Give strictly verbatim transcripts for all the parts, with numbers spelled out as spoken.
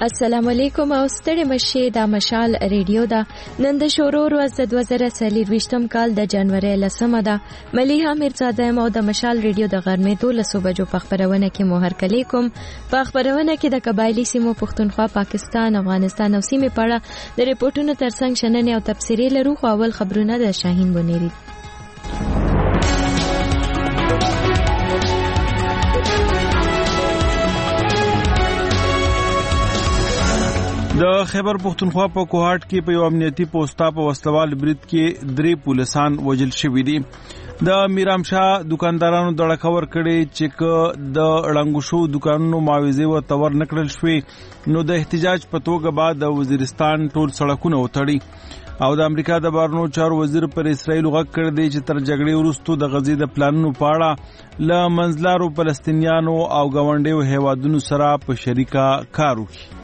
السلام علیکم او ستړي مشه د مشال ریډیو دا نن د شورو ورځ د دوه زره څلرویشتم کال د جنوري لسمه ده. ملیحه میرزاده مو د مشال ریډیو د غرمې دولسو بجو په خبرونه کې مو هرکلی کوم. په خبرونه کې د قبایلی سیمو پښتونخوا، پاکستان، افغانستان او سیمې په اړه د ریپورتونو ترڅنګ شننې او تفسیري لرو. خو اول خبرونه د شاهین بونیری. د خیبر پختونخوا په کوهاټ کې په یو امنیتي پوسټا په وسلوال برید کې درې پولیسان وژل شوي دي. د میرام شاه دکاندارانو دړه ور کړي چې د ړنګو شو دکانونو معاوضه ورته ور نکړل شوې نو د احتجاج په توګه بعد د وزیرستان ټول سړکونه وتړي. او د امریکا د بهرنیو چارو وزیر پر اسرائیل غږ کړی دی چې تر جګړې وروسته د غزې د پلانونو په اړه له منځلارو فلسطینیانو او ګاونډیو هیوادونو سره په شریکه کار وکړي.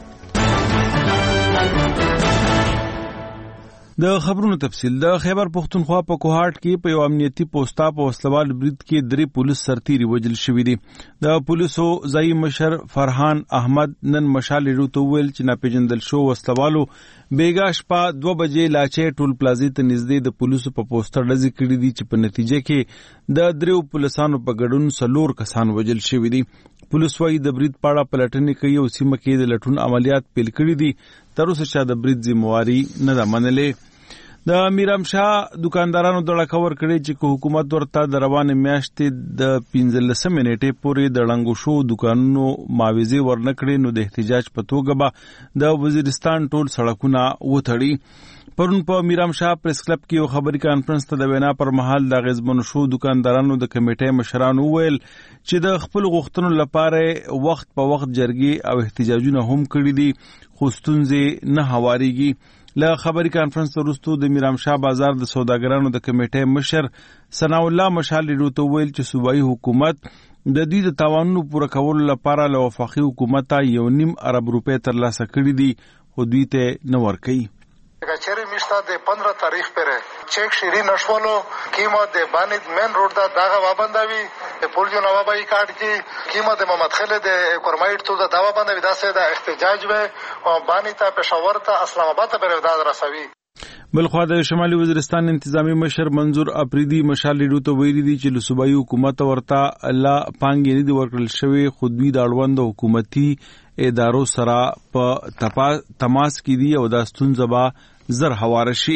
د خبرونو تفصیل. د خیبر پختونخوا په کوهاټ کې په یو امنیتي پوسټا په وسلوال برید کې درې پولیس سرتیري وژل شوي دي. د پولیسو ځایي مشر فرحان احمد نن مشال ریډیو ته وویل چې ناپېژندل شو وسلوالو بیګا شپه دوه بجې لاچې ټول پلازې ته نږدې د پولیسو په پوسټر ډزې کړي دي چې په نتیجه کې د دریو پولیسانو په ګډون څلور کسان وژل شوي دي. پولیس وايي د برید په اړه پلټنې کوي او سیمه کې د لټون عملیات پیل کړي دي. تر اوسه چا د برید ذمہواري نه ده منلې. د میرام شاه دکاندارانو دړه ور کړي چې حکومت ورته د روانې میاشتې د پنځلسمې نیټې پورې د ړنګو شو دکانونو معاوضه ورنکړي نو د احتجاج په توګه به د وزیرستان ټول سړکونه وتړي. پرون په میرام شاه پریس کلب کې یو خبري کانفرنس ته د وینا پر مهال د غزبن شو دکاندارانو د کمیټې مشرانو ویل چې د خپل غوښتنو لپاره وخت په وخت جرګې او احتجاجونه هم کړي دي خو ستونزې نه هواریږي. له خبري کانفرنس وروسته د میرام شاه بازار د سوداګرانو د کمیټې مشر ثناء الله مشال ریډیو ته ویل چې صوبایي حکومت د دې د تاوانونو پوره کولو لپاره له وفاقي حکومت یو نیم ارب روپۍ ترلاسه کړي دي خو دوی ته نه ورکوي. کچری میشته د پندرہ تاریخ پر چیک شیری نشولو قیمت د بانید مین روډ دا داغه وابندوي د پولیو نوابای کارت کی قیمت محمد خالد کورمایټ تو دا داوا بندوي دا سه د احتجاج و او بانی ته پېښور ته اسلام آباد ته پرېداد رسوي. بلخوا د شمالي وزیرستان انتظامی مشر منظور اپریدي مشال ریډیو ته ویلي دي چې له صوبایي حکومت ورته الله پانګې نه دي ورکړل شوی خو دوی د اړوند حکومتي ادارو سره په تماس کې دي او دا ستونزه به زر هواره شي.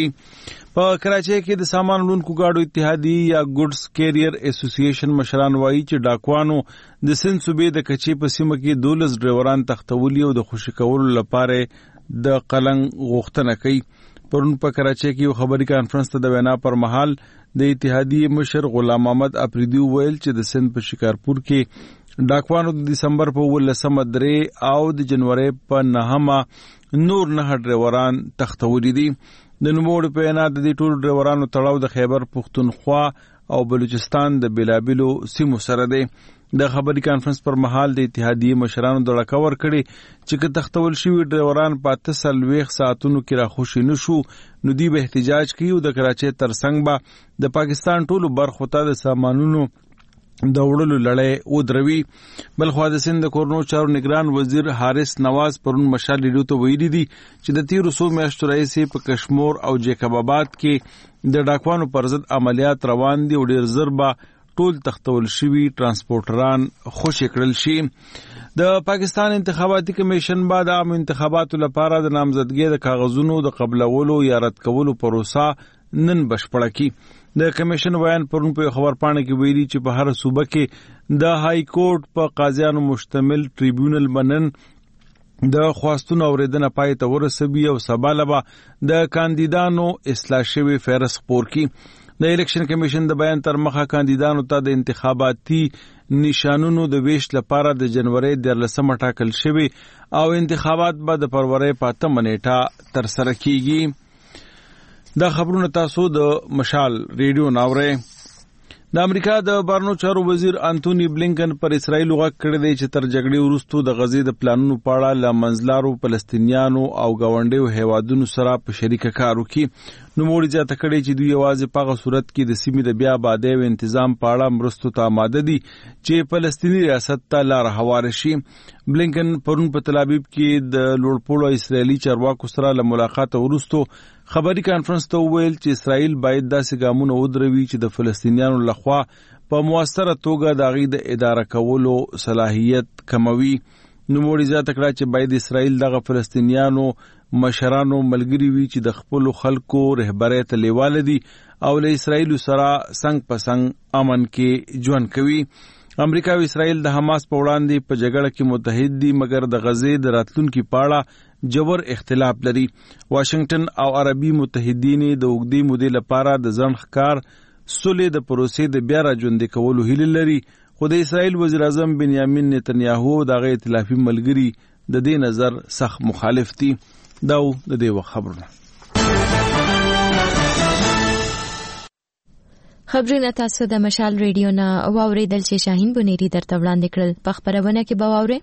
په کراچۍ کې د سامان وړونکو ګاډو اتحادی یا ګوډز کیریر اسوسییشن مشران وایي چې ډاکوانو د سند صوبې د کچې په سیمه کې دولس ډرایوران تختولي او د خوشي کولو لپاره د قلنګ غوښتنه کوي. پرون په کراچۍ کې یو خبري کانفرنس ته د وینا پر مهال د اتحادی مشر غلام محمد اپریدي ویل چې د سند په شکارپور کې ډاکوانو د دسمبر په ولسمه درې او د جنوري په نهمه نور نه ډرایوران تختولي دي. د نوموړي په وینا د دې ټولو ډرایورانو تړاو د خیبر پختونخوا او بلوچستان د بیلابیلو سیمو سره دی. د خبري کانفرنس پر مهال د اتحادیې مشرانو دړه ور کړي چې که تختول شوي ډرایوران په اته څلوېښت ساعتونو کې راخوشي نه شو نو دوی به احتجاج کوي او د کراچۍ ترڅنګ به د پاکستان ټولو برخو ته د سامانونو د وړلو لړۍ ودروي. بلخوا د سند د کورنو چارو نگران وزیر حارث نواز پرون مشال ریډیو ته ویلي دي چې د تیرو څو میاشتو راهیسې په کشمور او جیکب آباد کې د ډاکوانو پر ضد عملیات روان دي او ډېر زر به ټول تختول شوي ترانسپورټران خوشي کړل شي. د پاکستان انتخاباتي کمیشن بعد عام انتخاباتو لپاره د نامزدګۍ د کاغذونو د قبلولو یا رد کولو پروسه نن بشپړه کی. د کمیشن بیان پرون په خبر پاڼه کې ویلي چې په هر صوبه کې د های کورټ په قاضیانو مشتمل ټریبیونل بنن د خواستونو اوریدنه پای ته ورسوي او سبا لبا د کاندیدانو اصلاح شوی فهرست خپور کی. د الیکشن کمیشن د بیان تر مخه کاندیدانو ته د انتخاباتي نشانونو د ویش لپاره د جنوري دیارلسمه ټاکل شوی او انتخابات به د فروری په اتمه نیټه تر سره کیږي. دا خبرونه تاسو د مشال ریډیو ناوره. د امریکا د بهرنیو چارو وزیر انټونی بلینکن پر اسرائیل غږ کړی دی چې تر جګړې وروسته د غزې د پلانونو په اړه له منځلارو فلسطینیانو او ګاونډیو هیوادونو سره په شریکه کار وکړي نوموړي زیاته کړې چې دوی یوازې په هغه صورت کې د سیمې د بیا آبادۍ او تنظیم په اړه مرستو ته آماده دي چې فلسطیني ریاست ته لار هواره شي. بلینکن پرون په تل ابیب کې د لوړپوړو اسرایلی چارواکو سره له ملاقات وروسته خبري کانفرنس ته وویل چې اسرائیل باید داسې ګامونه ودروي چې د فلسطینیانو لخوا په موثره توګه د هغوی د اداره کولو صلاحیت کموي. نوموړي زیاته کړه چې باید اسرائیل دغه فلسطینیانو مشرانو ملګري وي چې د خپلو خلکو رهبرۍ ته لیواله دي او له اسرائیل سره څنګ په څنګ امن کې ژوند کوي. امریکا او اسرائیل د حماس په وړاندې په جګړه کې متحد دي، مګر د غزې د راتلونکي په اړه جبر اختلاف لري. واشنگټن او عربي متحدین د اوږدې مودې لپاره د ځنډ ښکار سولې د پروسې د بیا راژوندي کولو هیله لري، خو د اسرائیل وزیر اعظم بنیامین نتنیاهو د هغه ائتلافي ملګري د دې نظر سخت مخالف دي. دا د دې وخت خبرونه. خبرونه تاسو د مشال ریډیو نه واوریدل چې شاهین بنيري درته وړاندې کړل. په خبرونه کې به واورئ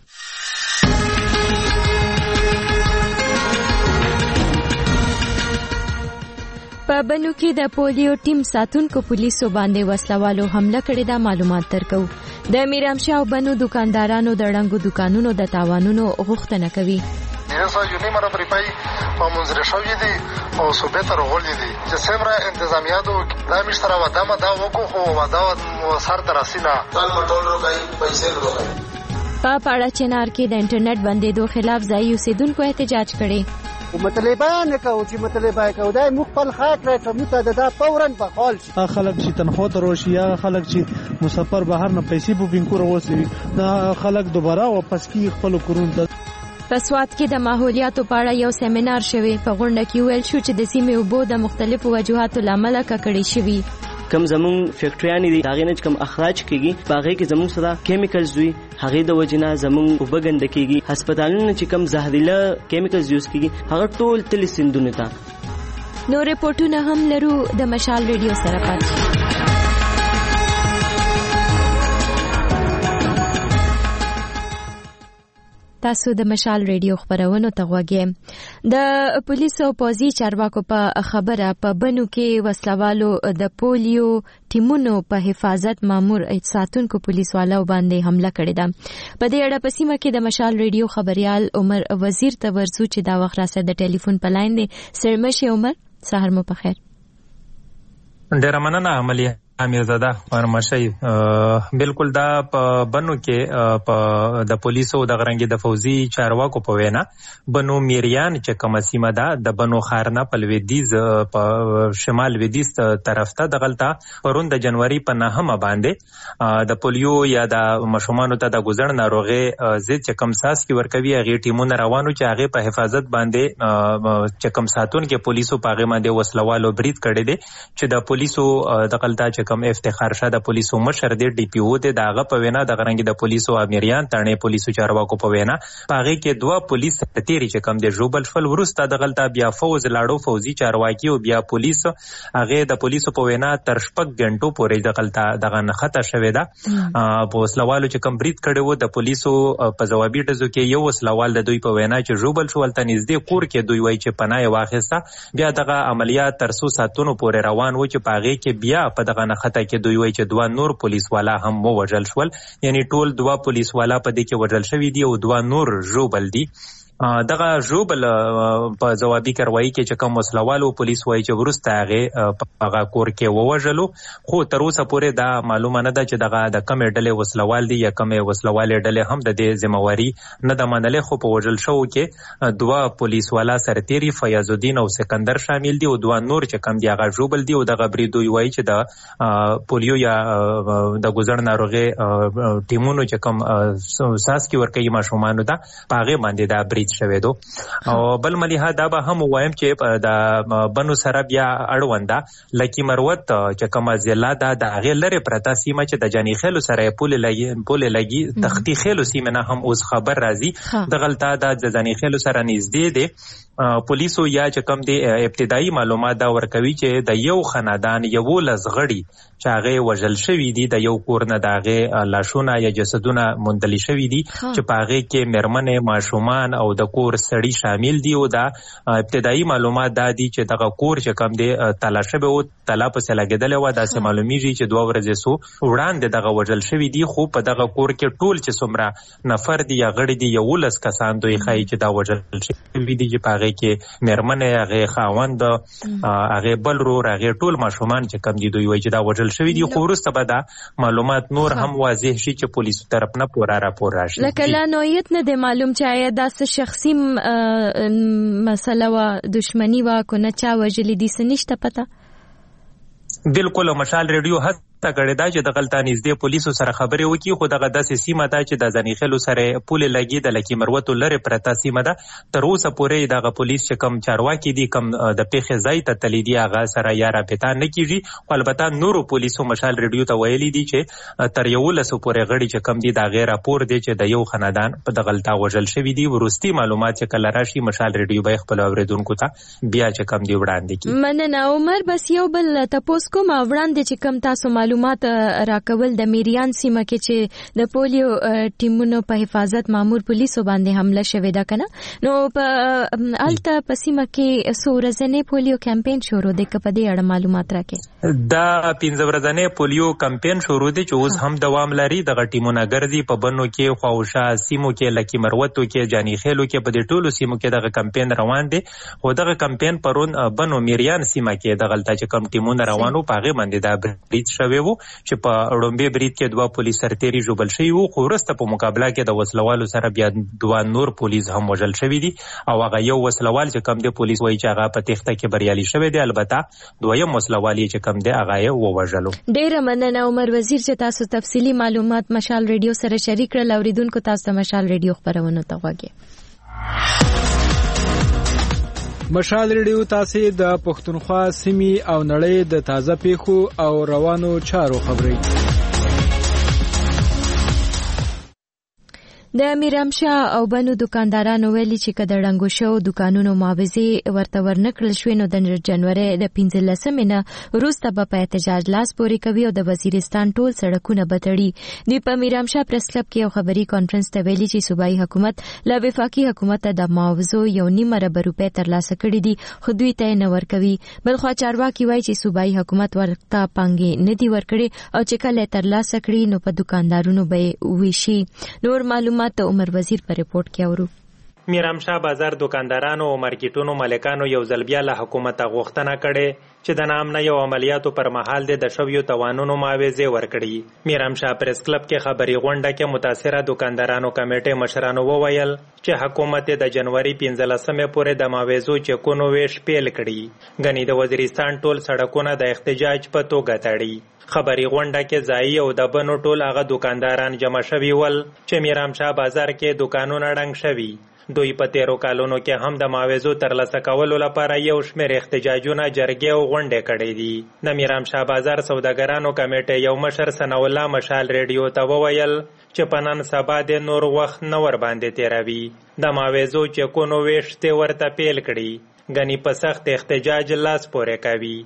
په بنو کې د پولیو ټیم ساتونکو پولیسو باندې وسلوالو حمله کړې ده. معلومات درکو. د میرامشاه او بنو دکاندارانو د ړنګو دکانونو د تاوانونو غوښتنه کوي. یسا یونی مرا پریپای په منځره شوې دي او صوبې ته راغلي دي چې څومره انتظامیاتو دا مشترا ودامه دا وکړو خو ودا سر ترسینا ټول ټول روګي پیسې روګي. په پاړه چنار کې د انټرنیټ بندیدو خلاف ځای اوسیدونکو احتجاج کړي. او مطالبه نه کوي چې مطالبه کوي دا مخبل خاک راځي متعدد دا فورا په خال شي. خلک چې تنخوا ته روشي یا خلک چې مسافر بهر نه پیسې بوکینګ کول وروسي دا خلک دوباره واپس کی خپل کورون ته. په سوات کې د ماحولیاتو په اړه یو سیمینار شوی. په غونډه کې ویل شو چې د سیمې اوبو د مختلفو وجوهاتو لامل ککړې شوی. کم زمون فیکټریانې دي هغه نه کم اخراج کیږي باغې کې زمون سره کیمیکلز وي هغه د وجنه زمون وبګند کیږي. هسپتالونو چې کم زهرجن کیمیکلز یوز کیږي هغه ټول تل سندونه تا. نو ریپورتونه هم لرو د مشال ریډیو سره پاتې. تاسو د مشال ریډیو خبرونو ته غوږی. د پولیسو او پوځي چارواکو په خبره په بنو کې وسلوالو د پولیو ټیمونو په حفاظت مامور ساتونکو پولیسوالو باندې حمله کړې ده. په دې اړه په سیمه کې د مشال ریډیو خبريال عمر وزیر ته ورسو چې دا وخت را سره د ټلیفون په لاین دی. سرمشه عمر، سحر مو په خیر. ډیر مننه عملیه امیرزاده ورمشي. بالکل دا په بنو کې په د پولیسو د غرنګي د فوزي چارواکو په وینا بنو میریان چې کومه سیمه ده د بنو خارنه په لویدیز په شمال لویدیز طرف ته د غلطه پرون د جنوري په نهمه باندې د پولیو یا د مشومانو ته د ګزړ ناروغي زید چې کم ساس کې ورکوي هغه ټیمونه روانو چې هغه په حفاظت باندې چې کم ساتون کې پولیسو په هغه باندې وسلوالو برید کړي دي چې د پولیسو د غلطه کم افتخار شاه د پولیسو مشر دی ډي پی او دی داغه په وینا د غرنګي د پولیسو امیریان تانه پولیسو چارواکو په وینا پاغه کې دوه پولیس تیری چې کم دی جوبل فل ورسته د غلطه بیا فوز لاړو فوزي چارواکي او بیا پولیس هغه د پولیسو په وینا تر شپږ غنټو پورې د غلطه دغه نخته شوې ده. په وسلوالو چې کم برید کړي وو د پولیسو په جوابي ټزو کې یو وسلوال د دوی په وینا چې جوبل شو ولته نږدې کور کې دوی وای چې پناه واخیسته بیا دغه عملیات تر څو ساتونو پورې روان و چې پاغه کې بیا په دغه نخته کې دوی وای چې دوه نور پولیس والا هم ووجل شول، یعنی ټول دوه پولیس والا په دې کې وجل شوی دي او دوه نور ژوبل دي. دغه ژوبل په جوابي کاروایی کې چې کوم وسلوالو پولیس وایي چې ورسته هغه په هغه کور کې ووجلو، خو تر اوسه پورې دا معلومه نه ده چې دغه د کومې ډلې وسلوال دي یا کومې وسلوالې ډلې هم د دې ذمہواری نه ده منلې. خو په وجل شو کې دوه پولیس والا سرتیری فیاض الدین او سکندر شامل دي او دوه نور چې کوم دي هغه ژوبل دي او دغه بریدوی وایي چې د پولیو یا د ګزړ ناروغي ټیمونو چې کوم ساس کې ورکوي ماشومانو ته هغه باندې دا برید شوی دو. او بل مليها دا به هم وایم چې د بنو سره بیا اړونده لکی مروت چې کومه ضلع ده د هغې لرې پرته سیمه چې د جاني خیلو سره پولې لګي پولې لګي تختی خیلو سیمه نه هم اوس خبر راځي دغلته د جاني خیلو سره نږدې دی پولیسو یا چې کوم دی ابتدایي معلومات دا ورکوي چې د یو خاندان یولس غړي چې هغه وژل شوي دي، د یو کور نه د هغې لاشونه یا جسدونه موندلي شوي دي چې په هغې کې مېرمنې، ماشومان او د کور سړي شامل دي. او دا ابتدایي معلومات دا دي چې دغه کور چې کوم دی تالا شوی و، تالا پسې لګېدلی وه. داسې معلومیږي چې دوه ورځې سو وړاندې دغه وژل شوي دي، خو په دغه کور کې ټول چې څومره نفر دي یا غړي دي یولس کسان دوی ښایي چې دا وژل شوي دي چې په هغې کې مېرمنې، هغې خاوند، هغې بل ورور، هغې ټول ماشومان چې کوم دي دوی وایي چې دا وژل شوي دي. خو وروسته به دا معلومات نور هم واضح شي چې پولیسو طرف نه پوره راپور راشي. لکه لا نوعیت نه دی معلوم چې آیا دا څه شخصي مسله وه، دشمني وه، که نه چا وژلي دي، څه نشته پته؟ بالکل. مشال ریډیو هڅه کړې ده چې دغلته نږدې پولیسو سره خبرې وکړي، خو دغه داسې سیمه ده چې د ځنیخېلو سره پولې لګي، د لکي مروتو لرې پرته سیمه ده. تر اوسه پورې دغه پولیس چې کم چارواکي دي، کم د پیښې ځای ته تللي دي، هغه سره یا رابطه نه کېږي. خو البته نورو پولیسو مشال ریډیو ته ویلي دي چې تر یولسو پورې غړي چې کم دي د هغې راپور دی چې د یو خاندان په دغلته وژل شوي دي. وروستي معلومات چې کله راشي مشال ریډیو به خپلو اورېدونکو ته بیا چې کم دي وړاندې کړي. مننه عمر. بس یو بل تپوس کوم وړاندې چې کم تاسو معلومات راکول د میریان سیمه کې چې د پولیو ټیمونو په حفاظت مامور پولیسو باندې حمله شوې ده کنه، نو په الته په سیمه کې څو ورځنی پولیو کمپاین شروع دی، که په دې اړه معلومات راکړئ؟ دا پنځه ورځنی پولیو کمپاین شروع دی چې اوس هم دوام لري. دغه ټیمونه ګرځي په بنو کې، خواوشا سیمو کې، لکي مروتو کې، جانیخېلو کې، په دې ټولو سیمو کې دغه کمپاین روان دی. خو دغه کمپاین پرون بنو میریان سیمه کې دغلته چې کوم ټیمونه روان وو په هغې باندې دا برید شوی وو چې په اړومبې برید کې دوه پولیس سرتیري ژوبل شوي وو. خو وروسته په مقابله کې د وسلوالو سره بیا دوه نور پولیس هم وژل شوي دي، او هغه یو وسلوال چې کم دی پولیس وایي چې هغه په تېښته کې بریالي شوی دی. البته دویم وسلوال یې چې کم دی هغه یې ووژلو. ډېره مننه عمر وزیر چې تاسو تفصیلي معلومات مشال ریډیو سره شریک کړل. اورېدونکو تاسو ته مشال ریډیو خپرونو ته غوږ. مشال ریډیو تاسو د پښتونخوا سیمې او نړۍ د تازه پیښو او روانو چارو خبري. د میرامشاه او بنو دکاندارانو ویلي چې که د ړنګو شوو دوکانونو معاوضې ورته ورنکړل شوې نو د جنورۍ د پنځلسمې نه وروسته به په احتجاج لاس پورې کوي او د وزیرستان ټول سړکونه به تړي. دوی په میرامشاه پریس کلب کې یو خبري کانفرنس ته ویلي چې صوبایي حکومت له وفاقي حکومت ته د معاوضو یو نیمه ارب روپۍ ترلاسه کړي دي، خو دوی ته یې نه ورکوي. بلخوا چارواکي وایي چې صوبایي حکومت ورته پانګې نه دي ورکړي او چې کله یې ترلاسه کړي نو په دکاندارونو به یې وویشي. نور معلومات د عمر وزیر په رپورټ کې اورو. میرامشاه بازار دکاندارانو او مارکیټونو مالکانو یو ځل بیا له حکومته غوښتنه کړې چې د ناامنۍ او عملیاتو پر مهال د شویو توانونو معاوضې ورکړي. میرامشاه پریس کلب کې خبري غونډه کې متاثره دکاندارانو کمیټې مشرانو وویل چې حکومت د جنوري پنځلسمې پورې د معاوضو چکونو ویش پیل کړي، ګنې د وزیرستان ټول سړکونه د احتجاج په توګه تړي. خبري غونډه کې ځایي او د بنو ټول هغه دکانداران جمع شوي ول چې میرامشاه بازار کې دکانونه ړنګ شوي. دوی په تیرو کالونو کې هم د معاوضو ترلاسه کولو لپاره یو شمېر احتجاجونه، جرګې او غونډې کړې دي. د میرامشاه بازار سوداګرانو کمیټې یو مشر ثناء الله مشال ریډیو ته وویل چې په نن سبا د نور وخت نه ورباندې تیروي. د معاوضو چکونو ویش ته ورته پیل کړي، ګنې په سخت احتجاج لاس پورې کوي.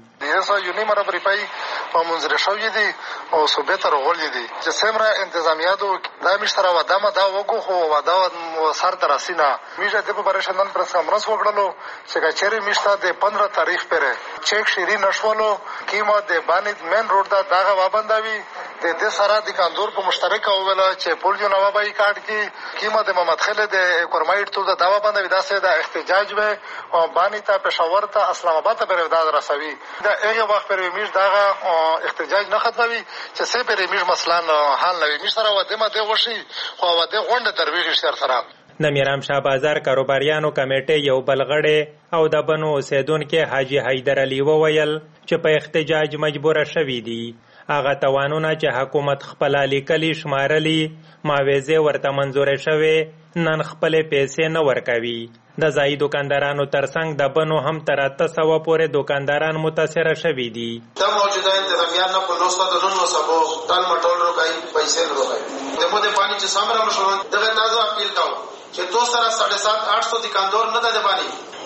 په منځره شوی دي او صوبې ته راغلي دي چې څومره انتظامیاتو دا میشته راوده مده وکړو، خو واده سر ته راسي نه. میشه د په باره نن پرس کانفرنس وکړلو چې که چېرې میشته د پندره تاریخ پرې چیک شیري نشولو کیما د بانید مین روډ دا دغه وابندوي د دې سره د کاندور په مشترکه وویله چې پولیو نوابایي کارت کې کیما د محمد خیل د کورمایټ تو دا وابندوي. داسې د احتجاج به او بانی ته پېښور ته اسلام آباد ته پرې دا رسوي. دا هغه وخت پرې میش دغه احتجاج نه ختموي چې څه پرې میش مثلا حل نه وي. میش سره واده مده وشي خو واده غونډه ترویج شي سره. د میرامشاه بازار کاروباریانو کمیټې یو بلغړې او د بنو اوسیدونکو حاجی حیدر علي وویل چې په احتجاج مجبوره شوي دي. هغه توانونه چې حکومت خپل لیکلي شمارلي معاوضې ورته منظورې شوې نن خپلې پیسې نه ورکوي. د ځایي دکاندارانو ترڅنګ د بنو هم تر اته سوه پورې دکانداران متاثره شوي دي. د موجوده انتظامیان نه په نوسته د نن وسبو ټال مټول روکای پیسې نه روکای د مو د پانی چې سامره مشورون دغه تازه اپیل کاو چې تو سره ساڑھے سات آٹھ سو دکاندار نه د باندې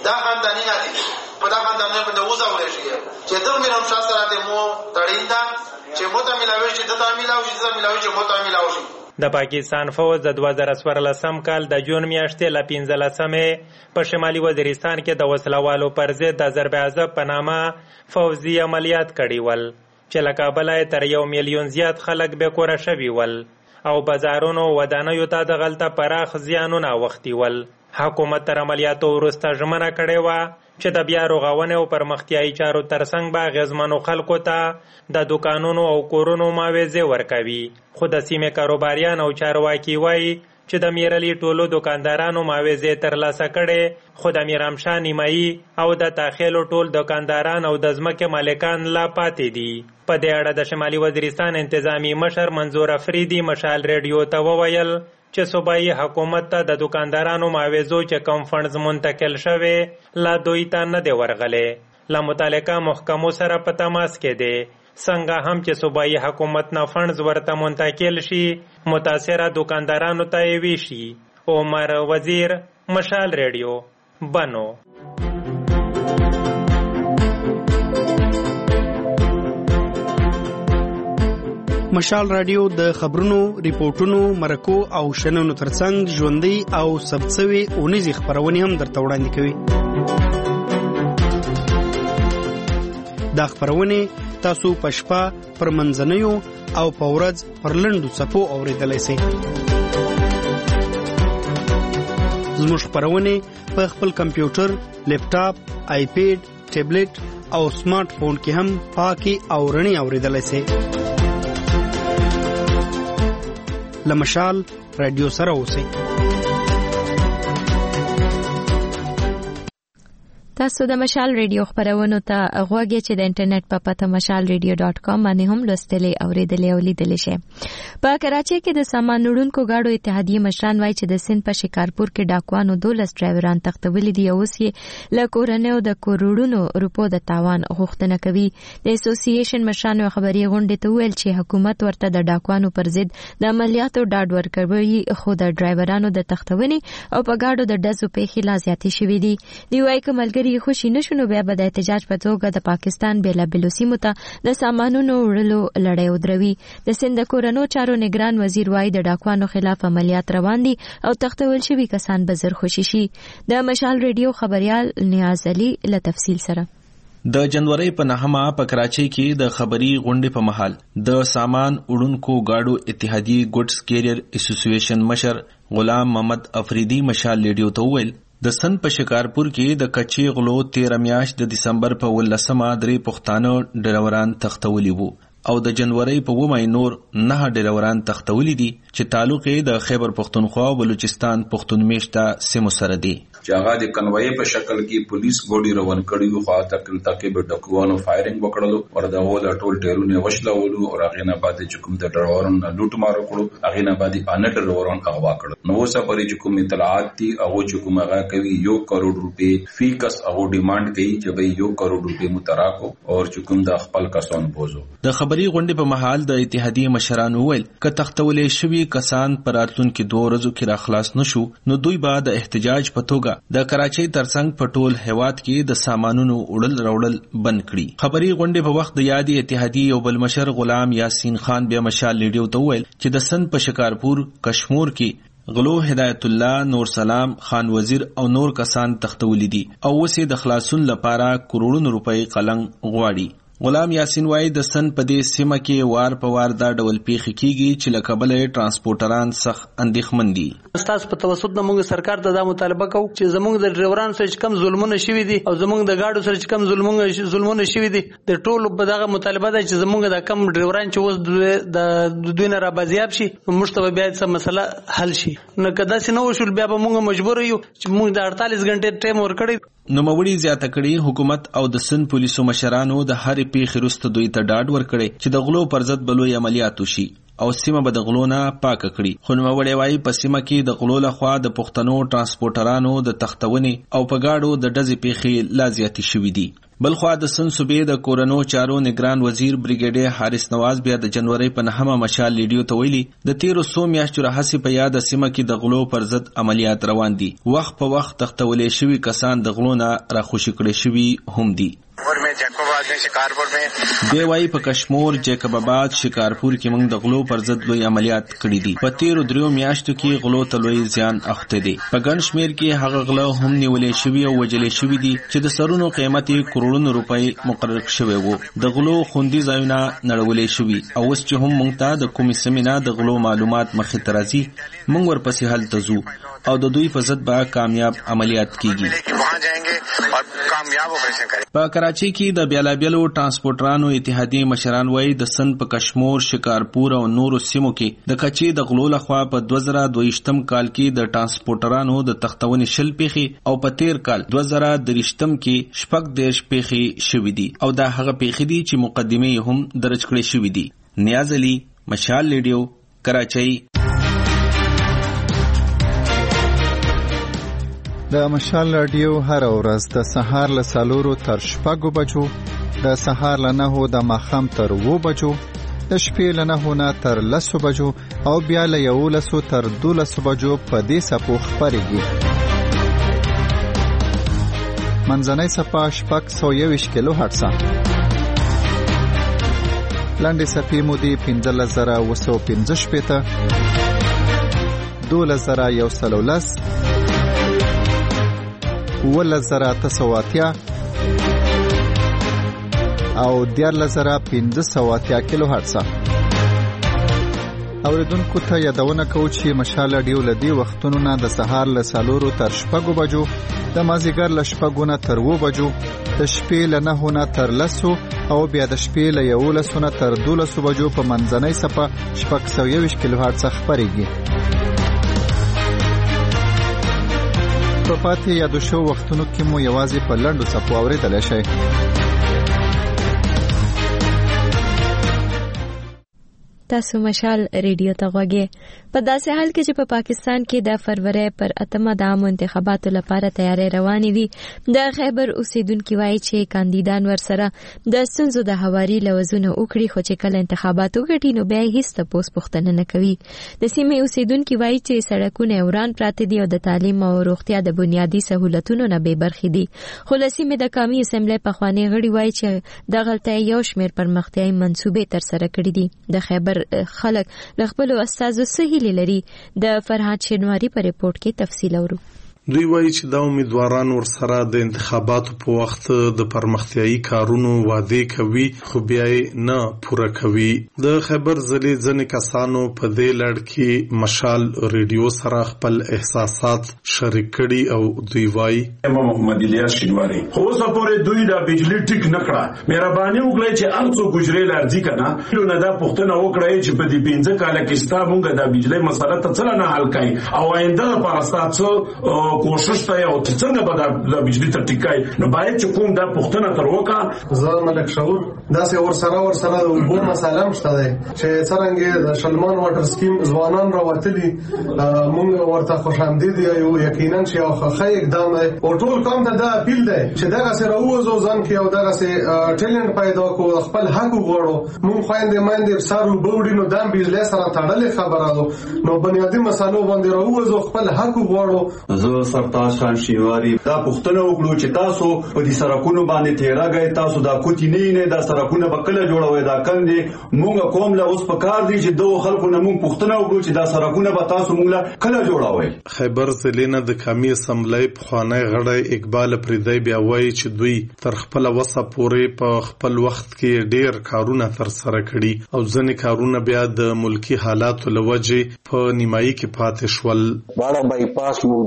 دا خاندانی نه دي په دا خاندانی په د وځاولې شي چې د مې هم شاسته راته مو تړیندا چې مو ته ملاوي شي د ته ملاوي شي د ملاوي چې مو ته ملاوي شي. د پاکستان فوج د دوه زره څوارلسم کال د جون میاشتې له پنځلسمې په شمالي وزیرستان کې د وسلوالو پر ضد د ضرب عضب په نامه فوزي عملیات کړي ول چې له کابله تر یو میلیون زیات خلک بې کوره شوي ول او بازارونو ودانیو ته د غلطه پراخ زیانونه اوښتي ول. حکومت تر عملیاتو وروسته ژمنه کړې وه چې د بیا رغونې او پرمختیایي چارو ترڅنګ به اغېزمنو خلکو ته د دوکانونو او کورونو معاوضې ورکوي. خو د سیمې کاروباریان او چارواکي وایي چې د میرلي ټولو دوکاندارانو معاوضې ترلاسه کړې خو د میرامشاه نیمایي او د تاخیلو ټول دوکانداران او د ځمکې مالکان لا پاتې دي. په دې اړه د شمالي وزیرستان انتظامی مشر منظور افریدي مشال ریډیو ته وویل چې صوبایي حکومت ته د دوکاندارانو معاوضو چې کم فنډز منتقل شوې لا دوی ته نه دی ورغلی. له متعلقه محکمو سره په تماس کې دی. څنګه هم چې صوبایي حکومت نه فنډز ورته منتقل شي متاثره دوکاندارانو ته یې ویشي. عمر وزیر، مشال ریډیو، بنو. مشال رادیو د خبرونو، ریپورتونو، مرکو او شننو ترڅنګ ژوندۍ او ثبت شوې اونیزې خپرونې هم درته وړاندې کوي. دا خپرونې تاسو په شپه، پر منځنیو او په ورځ پر لنډو څپو اورېدلی سئ. زموږ خپرونې په خپل کمپیوټر، لیپټاپ، آی پیډ، ټابلیټ او سمارټ فون کې هم پاکې او رڼې اورېدلی سئ. لمشال رادیو سره اوسئ. تاسو د مشال ریډیو خبرونو ته غوږی چې د انټرنیټ په پته مشال ریډیو ډاټ کام باندې هم لوستلی او اوریدلی او لیدلی شئ. په کراچۍ کې د سامان وړونکو گاډو اتحادیې مشران وایي چې د سند په شکارپور کې ډاکوانو دولس ډرایوران تختولی دي او اوس یې له کورنیو د کروڑونو روپو د تاوان غوښتنه کوي. د اسوسییشن مشرانو خبري غونډې ته ویل چې حکومت ورته د ډاکوانو پر ضد د عملیاتو ډاډ ورکوي خو د ډرایورانو د تختونې او په گاډو د ډزو پیښې لا زیاتې شوې دي. دی وايي که ملګري خوشي نشو نو بیا به د احتجاج په توګه د پاکستان بیلابیلو سیمو ته د سامانونو وړلو لړۍ ودروي. د سند د کورنو چارو نگران وزیر وايي د ډاکوانو خلاف عملیات روان دي او تختول شوي کسان به زر خوشي شي. د مشال ریډیو خبريال نیاز علي له تفصیل سره. د جنوري په نهمه په کراچۍ کې د خبري غونډې په مهال د سامان وړونکو گاډو اتحادیې ګډز کیریئر اسوسییشن مشر غلام محمد افریدي مشال ریډیو ته وویل د سن په شکارپور کې د کچې غلو تیره میاشت د دسمبر په ولسمه درې پښتانه ډرایوران تختولی وو او د جنوري په ومه نور نه ډرایوران تختولی دي چې تعلق یې د خیبر پختونخوا او بلوچستان پختون میشته سیمو سره دی. چې هغه د کنوای په شکل کې پولیس ګوډي روان کړي خو تکل تکي به ډکوانو فایرینګ وکړلو وردا ولا ټول ټیرونه وشلولو او هغه نه بعد چې کوم د ډرایورونو لوټ مارو کړو هغه نه بعد ان ډرایورونو هغه کړو نو اوسه پرې چې کوم اطلاعات دي هغه چې کوم هغه کوي یو کروڑ روپے فی کس هغه ډیماند کوي چې به یو کروڑ روپے متراکو او چې کوم د خپل کسان بوزو. د خبري غونډې په محل د اتحادیې مشرانو ویل ک تختولې شوی کسان پراتون کې دوه ورځې کې را خلاص نشو نو دوی بعد احتجاج په توګه د کراچۍ ترڅنګ په ټول هیواد کې د سامانونو وړل راوړل بند کړي. خبري غونډې په وخت د یادې اتحادیې یو بل مشر غلام یاسین خان بیا مشال ریډیو ته ویل چې د سند په شکارپور کشمور کې غلو هدایت الله، نور سلام، خان وزیر او نور کسان تختولی دي او وسې د خلاصون لپاره کروڑونو روپۍ قلنګ غواړي. غلام یاسین وای د سن په دې سیمه کې وار په وار دا ډول پیښې کیږي چې لکبلې ترانسپورټران سخت اندېښمن دي. استاد په توسط د موږ سرکار ته دا مطالبه کوو چې زموږ د ډرایورانو سره کم ظلمونه شوي دي او زموږ د گاډو سره کم ظلمونه ظلمونه شوي دي د ټولو په دغه مطالبه ده چې زموږ د کم ډرایوران چې اوس د دوی نه را بازیاب شي موږ ته بیا څه مسله حل شي. نو کدا سي نو شول بیا به موږ مجبور یو چې موږ د اړتالیس غنټې ټایم ورکړي. نو موړي زیاته کړي حکومت او د سن پولیسو مشرانو د هر پیښې وروسته دوی ته ډاډ ورکړي چې د غلو پر ضد بلوي عملیات وشي او سیمه به د غلو نه پاک کړي. خو نوموړی وایي په سیمه کې د غلو لخوا د پښتنو ترانسپورټرانو د تختونې او په ګاډو د ډزې پیښې لا زیاتې شوي دي. بلخوا د سن صوبې د کورنو چارو نگران وزیر بریګیډیر حارث نواز بیا د جنوري په نهمه مشال ریډیو ته ویلي د تیرو څو میاشتو راهیسې په یاد سیمه کې د غلو پر ضد عملیات روان دي. وخت په وخت تختولې شوي کسان د غلو نه راخوشي کړي شوي هم دي. और में जैकोबाद में शिकारपुर में دی وايي په کشمور جیکباباد شکارپور کې موږ د غلو پر ضد لوی عملیات کړي دي. په تیرو دریو میاشتو کې غلو ته لوی زیان اخته دي. په ګڼ شمیر کې هغه غلو هم نیولې شوي او وجلې شوي دي چې د سرونو قیمت کروڑونو روپۍ مقرر شوی وو. د غلو خوندي ځایونه نړولې شوي او اوس چې هم موږ ته د کومې سیمې نه د غلو معلومات مخې ته راځي موږ ورپسې هلته ځو او د دوی په ضد به کامیاب عملیات کیږي. په کراچۍ کې د بیلابیلو ترانسپورټرانو اتحادیې مشران وایي د سند په کشمور شکارپور او نورو سیمو کې د کچې د غلو لخوا په دوه زره دویشتم کال کې د ترانسپورټرانو د تختونې شل پیښې او په تیر کال دوه زره دریشتم کې شپږ دیرش پیښې شوي دي او دا هغه پیښې دي چې مقدمې هم درج کړې شوي دي. نیاز علي، مشال ریډیو، کراچۍ. د مشال رادیو هر ورځ د سهار له څلورو تر شپږو بجو، د سهار له نهو د ماښام تر اوو بجو، د شپې له نهو نه تر لسو بجو او بیا له یولسو تر دولسو بجو په دې څپو خپرېږي. منځنۍ څپه شپږ سوه یوویشت کیلو هرټزه، لنډې څپې مو دي پنځلس زره اوه سوه پنځه شپېته، دولس زره یو سل او لس، اوولس زره اته سوه اتیا او دیارلس زره پنځه سوه اتیا کیلو هرټزه. اوریدونکو ته یادونه کوو چې مشال رادیو له دې وختونو نه د سهار له څلورو تر شپږو بجو، د مازدیګر له شپږو نه تر اوو بجو، د شپې له نهو نه تر لسو او بیا د شپې له یولسو نه تر دولسو بجو په منځنۍ څپه شپږ سوه یوویشت کیلو هرټزه خپرېږي. په پاتې یادو شو وختونو کې مو یوازې په لنډو څپو اورېدلی شئ. تاسو مشال ریډیو ته غوږی. په داسې حال کې چې په پا پاکستان کې د فروری پر اتمه د عامو انتخاباتو لپاره تیاری روانې دي، د خیبر اوسیدونکي وایي چې کاندیدان ورسره د ستونزو د هواري لوزونه وکړي، خو چې کله انتخابات وګټي نو بیا هیڅ تپوس پوښتنه نه کوي. د سیمې اوسیدونکي وایي چې سړکونه وران پراته دي او د تعلیم او روغتیا د بنیادي سہولتونو نه بې برخې دي. خو له سیمې د قومي اسمبلی پخواني غړي وایي چې دغلته یو شمېر پرمختیایي منصوبې ترسره کړي دي. د خیبر خلک له خپلو استازو څه هیلې لري؟ د فرهاد شینواری په ریپورت کې تفصیل اورو. دوی وایي چې دا امیدواران ورسره د انتخاباتو په وخت د پرمختیایي کارونو وعده کوي خو بیا یې نه پوره کوي. د خیبر ضلع ځینې کسانو په دې لړ کې مشال ریډیو سره خپل احساسات شریک کړي او دوی وایي محمد الیاس شینواری خو اوسه پورې دوی د بجلی ټیک نه کړه. مهرباني وکړئ چې هر څوک ګجرې لارځي که نه نو دا پوښتنه وکړئ چې په دې پنځه کاله کې ستا مونږ د بجلی مسله ته څه نه حل کوي او آینده لپاره ستا څه کوشش ته او څنګه به د بجلی ته ټیکای نو باید چې کوم دا پوښتنه تر وکړه. زه ملک شعور داسې ورسره ورسره د اوبو مسله هم شته دی چې څرنګه د شلمان واټر سکیم ځوانان راوتلي موږ ورته خوشامدید یو یقینا چې یو ښه اقدام دی او ټول قوم ته دا اپیل دی چې دغسې راووځو ځان کې او دغسې ټیلنټ پیدا کړو خپل حق وغواړو. موږ خویندې میندې سر اوبه وړي نو دا بجلی سره تړلې خبره ده نو بنیادي مسلو باندې راووځو خپل حق وغواړو. زه سرتاج خان شینواری دا پوښتنه وکړو چې تاسو په دې سړکونو باندې تیراګئ، تاسو دا کوټی نه نه دا سړکونه به کله جوړوي دا کندې مونږ کوم له اوس په کار دي چې دوه خلکو نه مونږ پوښتنه وکړو چې دا سړکونه به تاسو مونږ له کله جوړوي. خیبر ضلع نه د قومي اسمبلی پخوانی غړی اقبال پریدی بیا وایي چې دوی تر خپل وسه پورې په خپل وخت کې ډیر کارونه تر سره کړي او ځینې کارونه بیا د ملکی حالاتو له وجې په نیمایي کې پاتې شول. باړه بای پاس مو جوړ کو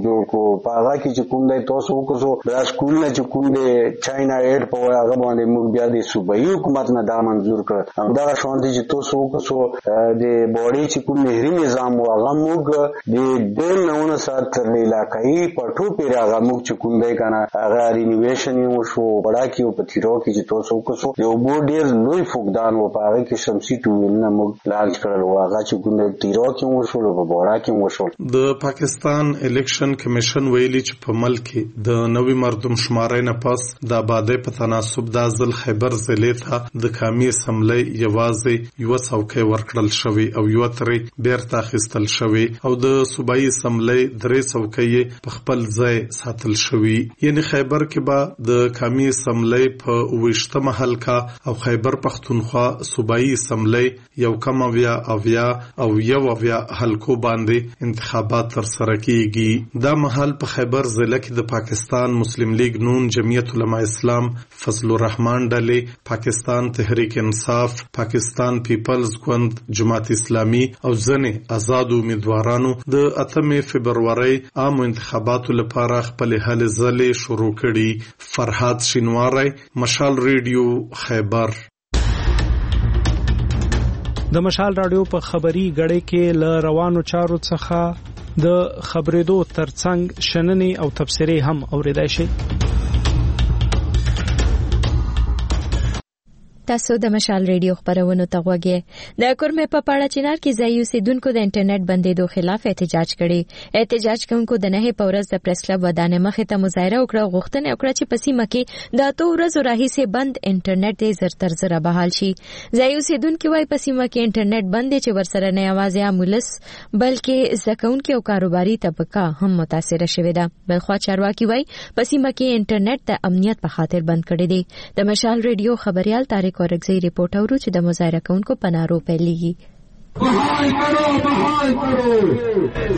په هغه کې چې کوم دی تاسو وکړو دا سکول نه چې کوم دی چاینا ایډ په هغه باندې موږ بیا د صوبایي حکومت نه دا منظور کړ او دا شان دي چې تاسو وکړو د بوري چې کوم نهري نظام او هغه موږ د دین نه سات تر علاقايي پټو پیرا هغه موږ چې کوم دی کنه هغه رینوویشن یو شو بڑا کې په تیرو کې چې تاسو وکړو یو بو ډیر لوی فقدان و په هغه کې شمسي ټول نه موږ لانچ کړل او هغه چې کوم دی تیرو کې مو شو په بڑا کې مو شو. د پاکستان الیکشن کمیشن ویلي چې په ملک د نوې مردم شمارې نه پس د آبادۍ په تناسب د ځل خیبر ضلع ته د قومي اسمبلی یوازې یو څوکۍ ورکړل شوی او یو ترې بیرته اخیستل شوی او د صوبایي اسمبلی درې څوکۍ په خپل ځای ساتل شوی. یعنی خیبر کې به د قومي اسمبلی په ویشتمه حلقه او خیبر پختونخوا صوبایي اسمبلی یو کم اویا اویا او یو اویا حلقو باندې انتخابات ترسره کیږي. دا مهال په خیبر ضلع کې د پاکستان مسلم لیگ نون، جمعیت علماء اسلام، فضل الرحمن ډلې، پاکستان تحریک انصاف، پاکستان پیپلز ګوند، جماعت اسلامي او ځنې آزاد امیدوارانو د اتمې فبرورۍ عام انتخاباتو لپاره خپل هلې ځلې شروع کړي. فرهاد شینواری، مشال ریډیو، خیبر. د مشال رادیو په خبري غړې کې ل روانو چارو څخه د خبرېدو ترڅنګ شننې او تبصرې هم اوریدای شي. تاسو د مشال ریډیو خبرونو ته غوږی. د کورمه په پاړه چینار کې ځای اوسیدونکو د انټرنیټ بندیدو خلاف احتجاج کړي. احتجاج کوونکو د نه په ورځ د پریس کلب ودانې مخې ته مظاهره وکړه، غوښتنه وکړه چې په سیمه کې د اتو ورځو راهیسې بند انټرنیټ د زر تر زر بحال شي. ځای اوسیدونکو وايي په سیمه کې انټرنیټ بند چې ورسره نه یوازې عام ولس بلکې زکونکو او کاروباري طبقه هم متاثر شوې ده. بلخوا چارواکي وايي په سیمه کې انټرنیټ د امنیت په خاطر بند کړي دي. د مشال ریډیو خبريال طارق ورغزي ریپورت اورو چې د مظاهره کوونکو په نارو پیلېږي. بحال کرو بحال کرو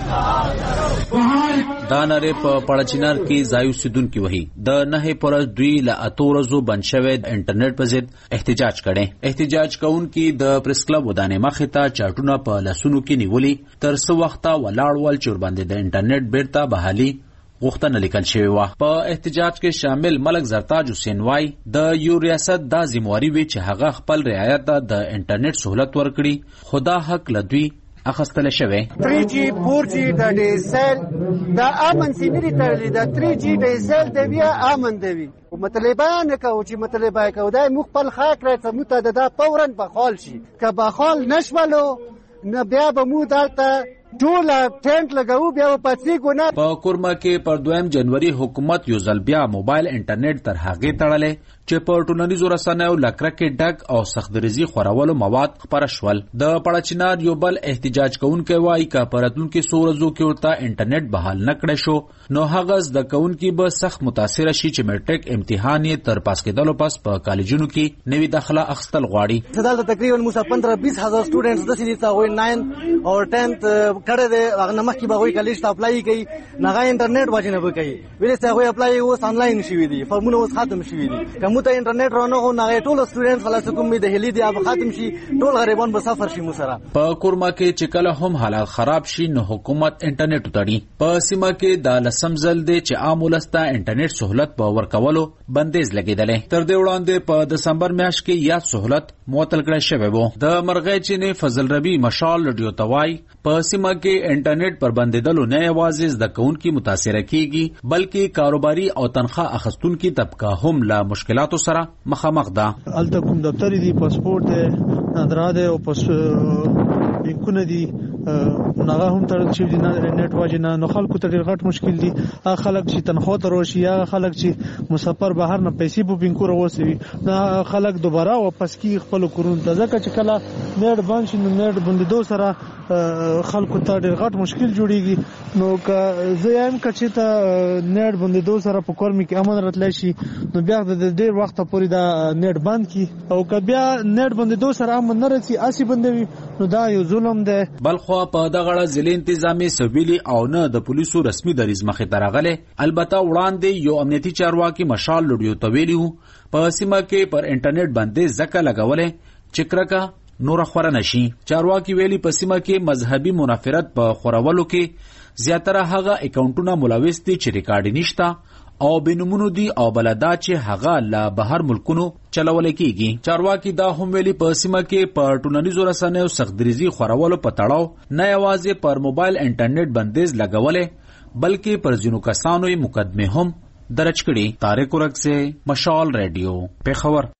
دا ناره په پړچینار کې ځای اوسیدونکو وهي د نه پر دوی له اتو ورځو بند شوی د انټرنیټ په ضد احتجاج کړي. احتجاج کوونکو د پریس کلب ودانې مخې ته چاټونه په لاسونو کې نیولي تر څو وخت ولاړ ول چې باندې د انټرنیټ بیرته بحالي غوښتنه لیکل شوې وه. په احتجاج کې شامل ملک زرتاج حسین وای د یو ریاست دا ذمہواری وی چې هغه خپل رعایت د انټرنیټ سہولت ورکړي، خدا حق لدوی اخستل شوی. تھری جی فور جی د ډي سیل د امن سیمري تړلې د تھری جی ډي سیل د بیا امن دی. مطلبان کوي چې مطلبای کوي د مخبل خاک راځي متعدد د فورن په خال شي که به خال نشولو نه بیا به مو دالته ټول ټینټ لګاو بیا په پاتې ګونه. په کورما کې پر دویم جنوري حکومت یو ځل بیا موبایل انټرنیټ تر هغه تړلې چې په ټولنیزو رسنیو لکره کې ډک او سختدریزي خورولو مواد خبر شول. د پړچینار یو بل احتجاج کوونکي وایي چې پرتونکو سورزو کې ورته انټرنیټ بحال نکړې شو نو هغه د کوونکي به سخت متاثر شي چې میټریک امتحان یې تر پاس کېدلو پس په کالجونو کې نوې داخله اخستل غواړي. زدل تقریبا موږ پندرہ بیس هزار سټوډنټس د سې تا وای ناین او ټینت کړه د هغه نمخ کې به وای کالج ته اپلای کوي نه انټرنیټ واجنه به کوي ویل څه وای اپلای اوس انلاین شوی دی فارمونه اوس ختم شوی دی کوم ته انټرنیټ رانه غو نه ټول سټوډنټس خلاص کوم د هلي دی اب ختم شي ټول غریبان به سفر شي مو سره. په کورما کې چې کله هم حالات خراب شي نو حکومت انټرنیټ تړي. په سیمه کې د لسم ځل دی چې عام ولسته انټرنیټ سہولت په ورکولو بندیز لګیدلې. تر دې وړاندې په دسمبر میاشت کې یا سہولت معطل کړی شوی وو. د مرغۍ چینه فضل ربی مشال رادیو توای په سیمه کې انټرنیټ پر بندیدلو نه یوازې د کونکو متاثر کیږي بلکې کاروباري او تنخواه اخستونکو طبقه هم له مشکلاتو سره مخامخ ده. الته کوم دفتر دی پاسپورت دی نادرا دی او پاس بینکونه دي ناغه هم تر چې د انټرنیټ واجنه نو خلکو ته ډیر غټ مشکل دي. هغه خلک چې تنخواه ته راشي هغه خلک چې مسافر بهر نه پیسې په بینکو راوسوي دا خلک دوباره واپس کی خپل کورون ته ځکه چې کله نېټ باندې شي نو نېټ بندیدو سره خلکو ته ډیر غټ مشکل جوړیږي. نو که زه هم کچې ته نېټ بندیدو سره په کور مې کې امن راتلی شي نو بیا د ډیر وخت پورې دا نېټ بند کی او که بیا نېټ بندیدو سره امن نه رسي اسی بندوي نو دا یو ظلم دی. بلخو په دغه ضلع انتظامی سویلی او نه د پولیسو رسمي دریز مخې ته راغله. البته وړاندې یو امنیتي چارواکي مشال لډیو تویلیو په سیمه کې پر انټرنیټ باندې ځکه لګولې چې کرکه نور خور نشي. چارواکي ویلي په سیمه کې مذهبي منافرت په خورولو کې زیاتره هغه اکاونټونه ملوث دي چې ریکارډ نشته او بنمونو دي او بلدا چې هغه لا بهر ملکونو چلول کیږي. چارواکي دا هم ویلي په سیمه کې په ټولنیزو رسنیو سختدریزي خورولو په تړاو نه یوازې پر موبایل انټرنیټ بندیز لګولې بلکې پر ځینو کسانو یې مقدمه هم درج کړي. طارق ورک سے مشال ریډیو پیښور.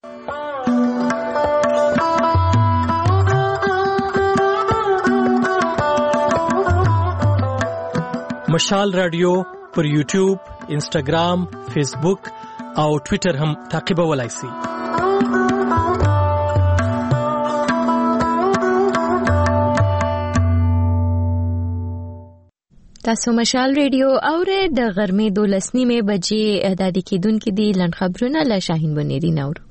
مشال رادیو پر یوټیوب، انسټاګرام، فیسبوک او ټوئیټر هم تعقیبولای شئ. تاسو مشال ریډیو اوره د غرمې دولس نیمه بجې د دې کېدونکو دی لن خبرونه له شاهین بنيري نور.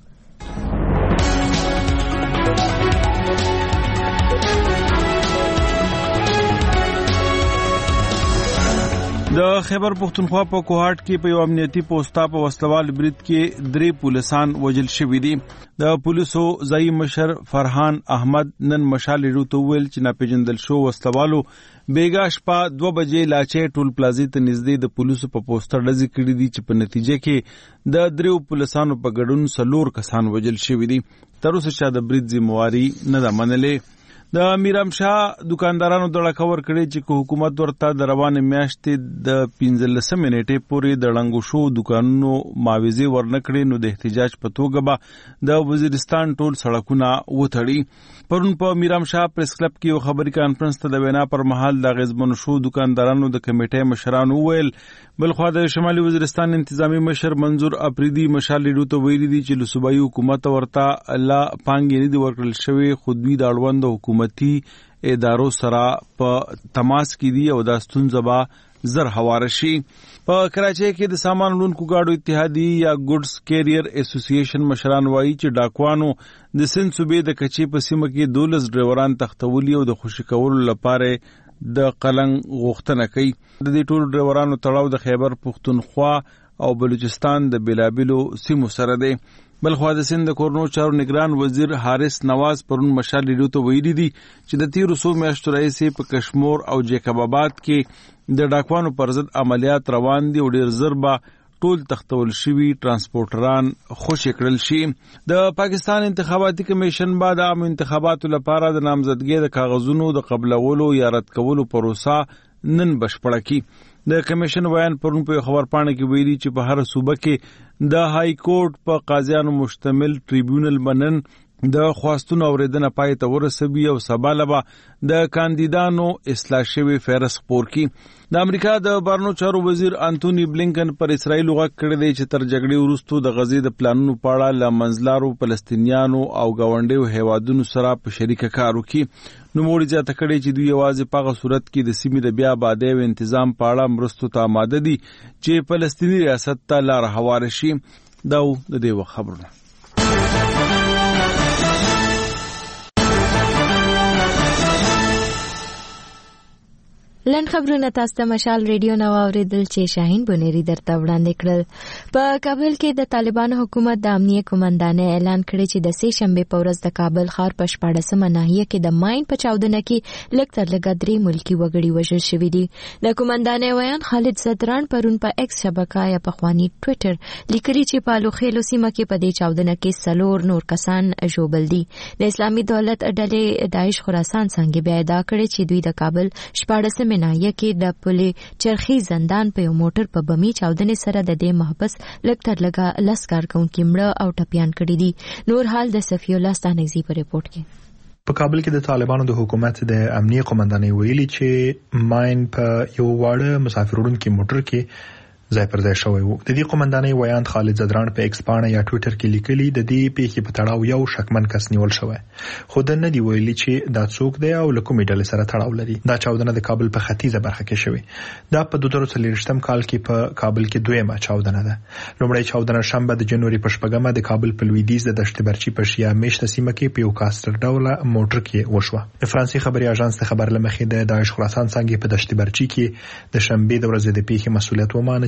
د خیبر پختونخوا په کوهاټ کې په یو امنیتي پوسټا په وسلوال برید کې درې پولیسان وژل شوي دي. د پولیسو ځایي مشر فرحان احمد نن مشال ریډیو ته ویل چې ناپېژندل شو وسلوالو بیګا شپه دوه بجې لاچې ټول پلازي ته نږدې د پولیسو په پوسټر ډزې کړې دي چې په نتیجه کې د دریو پولیسانو په ګډون څلور کسان وژل شوي دي. تر اوسه چا د برید ذمہواري نه ده منلې. د میرام شاه دکاندارانو دړه کور کړي چې حکومت ورته د روانې میاشتې د پنځلسمې نیټې پورې د ړنګو شو دکانونو معاوضې ورنکړي نو د احتجاج په توګه به د وزیرستان ټول سړکونه وتړي. پرون په میرام شاه پریس کلب کې یو خبري کانفرنس ته د وینا پر مهال د غزبن شو دکاندارانو د کمیټې مشرانو ویل. بلخوا د شمالي وزیرستان انتظامی مشر منظور اپریدي مشال ریډیو ته ویلي دي چې صوبایي حکومت ورته لا پانګې نه دي ورکړل شوې خو دوی د اړوند حکومتي ادارو سره په تماس کې دي او دا ستونزه به زر هواره شي. په کراچۍ کې د سامان وړونکو ګاډو اتحادیې یا ګوډز کیریئر اسوسییشن مشران وایي چې ډاکوانو د سند صوبې د کچې په سیمه کې دولس ډرایوران تختولي او د خوشي کولو لپاره د قلنګ غوښتنه کوي. د دې ټولو ډرایورانو تړاو د خیبر پختونخوا او بلوچستان د بلابلو سیمو سره دی. بلخوا د سند کورنو چارو نگران وزیر حارث نواز پرون مشال ریډیو ته ویلي دي چې د تیرو څو میاشتو راهیسې په کشمور او جیکب آباد کې د ډاکوانو پر ضد عملیات روان دي او ډیر زر به ټول تختول شوي ترانسپورټران خوشي کړل شي. د پاکستان انتخاباتي کمیشن بعد عام انتخاباتو لپاره د نامزدګۍ د کاغذونو د قبلولو یا رد کولو پروسه نن بشپړه کی. د کمیشن بیان پرون په خبرپاڼه کې ویلي چې په هر صوبه کې د های کورټ په قاضیانو مشتمل ټریبیونل بنن د خواستونو اوریدنه پای ته ورسوي او سبا لبا د کاندیدانو اصلاح شوی فهرست خپور کی. د امریکا د بهرنیو چارو وزیر انټونی بلینکن پر اسرائیل غږ کړی دی چې تر جګړې وروسته د غزې د پلانونو په اړه له منځلارو فلسطینیانو او گاونډیو هیوادونو سره په شریکه کار وکړي. نو موږ ځکه کړی چې دوی یوازې په هغه صورت کې د سیمې د بیا آبادۍ او تنظیم په اړه مرستو ته آماده دي چې فلسطینی ریاست ته لار هواره شي. دا د دې خبرونه. لن خبرونه تاسو ته مشال ریډیو نو اوریدل چې شاهین بنيري درته وړاندې کړل. په کابل کې د طالبانو حکومت د امنیه قومندانۍ اعلان کړی چې د سې شنبه په ورځ د کابل ښار په شپاړسمه ناحیه کې د ماین په چاودنه کې لږ تر لږه درې ملکي وګړي وژل شوي دي. د قومندانۍ ویان خالد زدران پرون په ایکس شبکه یا پخوانی ټوئیټر لیکلي چې په لوخیلو سیمه کې په دې چاودنه کې څلور نور کسان ژوبل دي. د اسلامي دولت ډلې داعش خراسان څنګه بیا ادعا کړې چې دوی د کابل شپاړسمه ناحیه کې د پلي چرخي زندان په یو موټر په بمي چاودنې سره د دې محبس لږ تر لږه لس کارکونکي مړه او ټپیان کړي دي. نور حال د صفی الله ستانګزي په ریپورت کې. په کابل کې د طالبانو د حکومت د امنیه قومندانۍ ویلي چې ماین په یو واړه مسافرونکو موټر کې ځای پر ځای شوی وو. د دې قومندانۍ ویان خالد زدران په ایکس پاڼه یا ټوئیټر کې لیکلي د دې پیښې په تړاو یو شکمن کس نیول شوی خو د نه دی ویلي چې دا څوک دی او له کومې ډلې سره تړاو لري. دا چاودنه د کابل په ختیځه برخه کې شوی. دا په دوه زره څلوېښتم کال کې په کابل کې دویمه چاودنه ده. لومړی چاودنه شنبه د جنوري په شپږمه د کابل په لویدیځ د دشت برچی په شیا میشته سیمه کې په یو کاستر ډوله موټر کې وشوه. د فرانسې خبري اژانس ته خبر لمخې د داعش خراسان څنګه په دشت برچی کې د شنبه د ورځې د پیښې مسولیت ومانه چې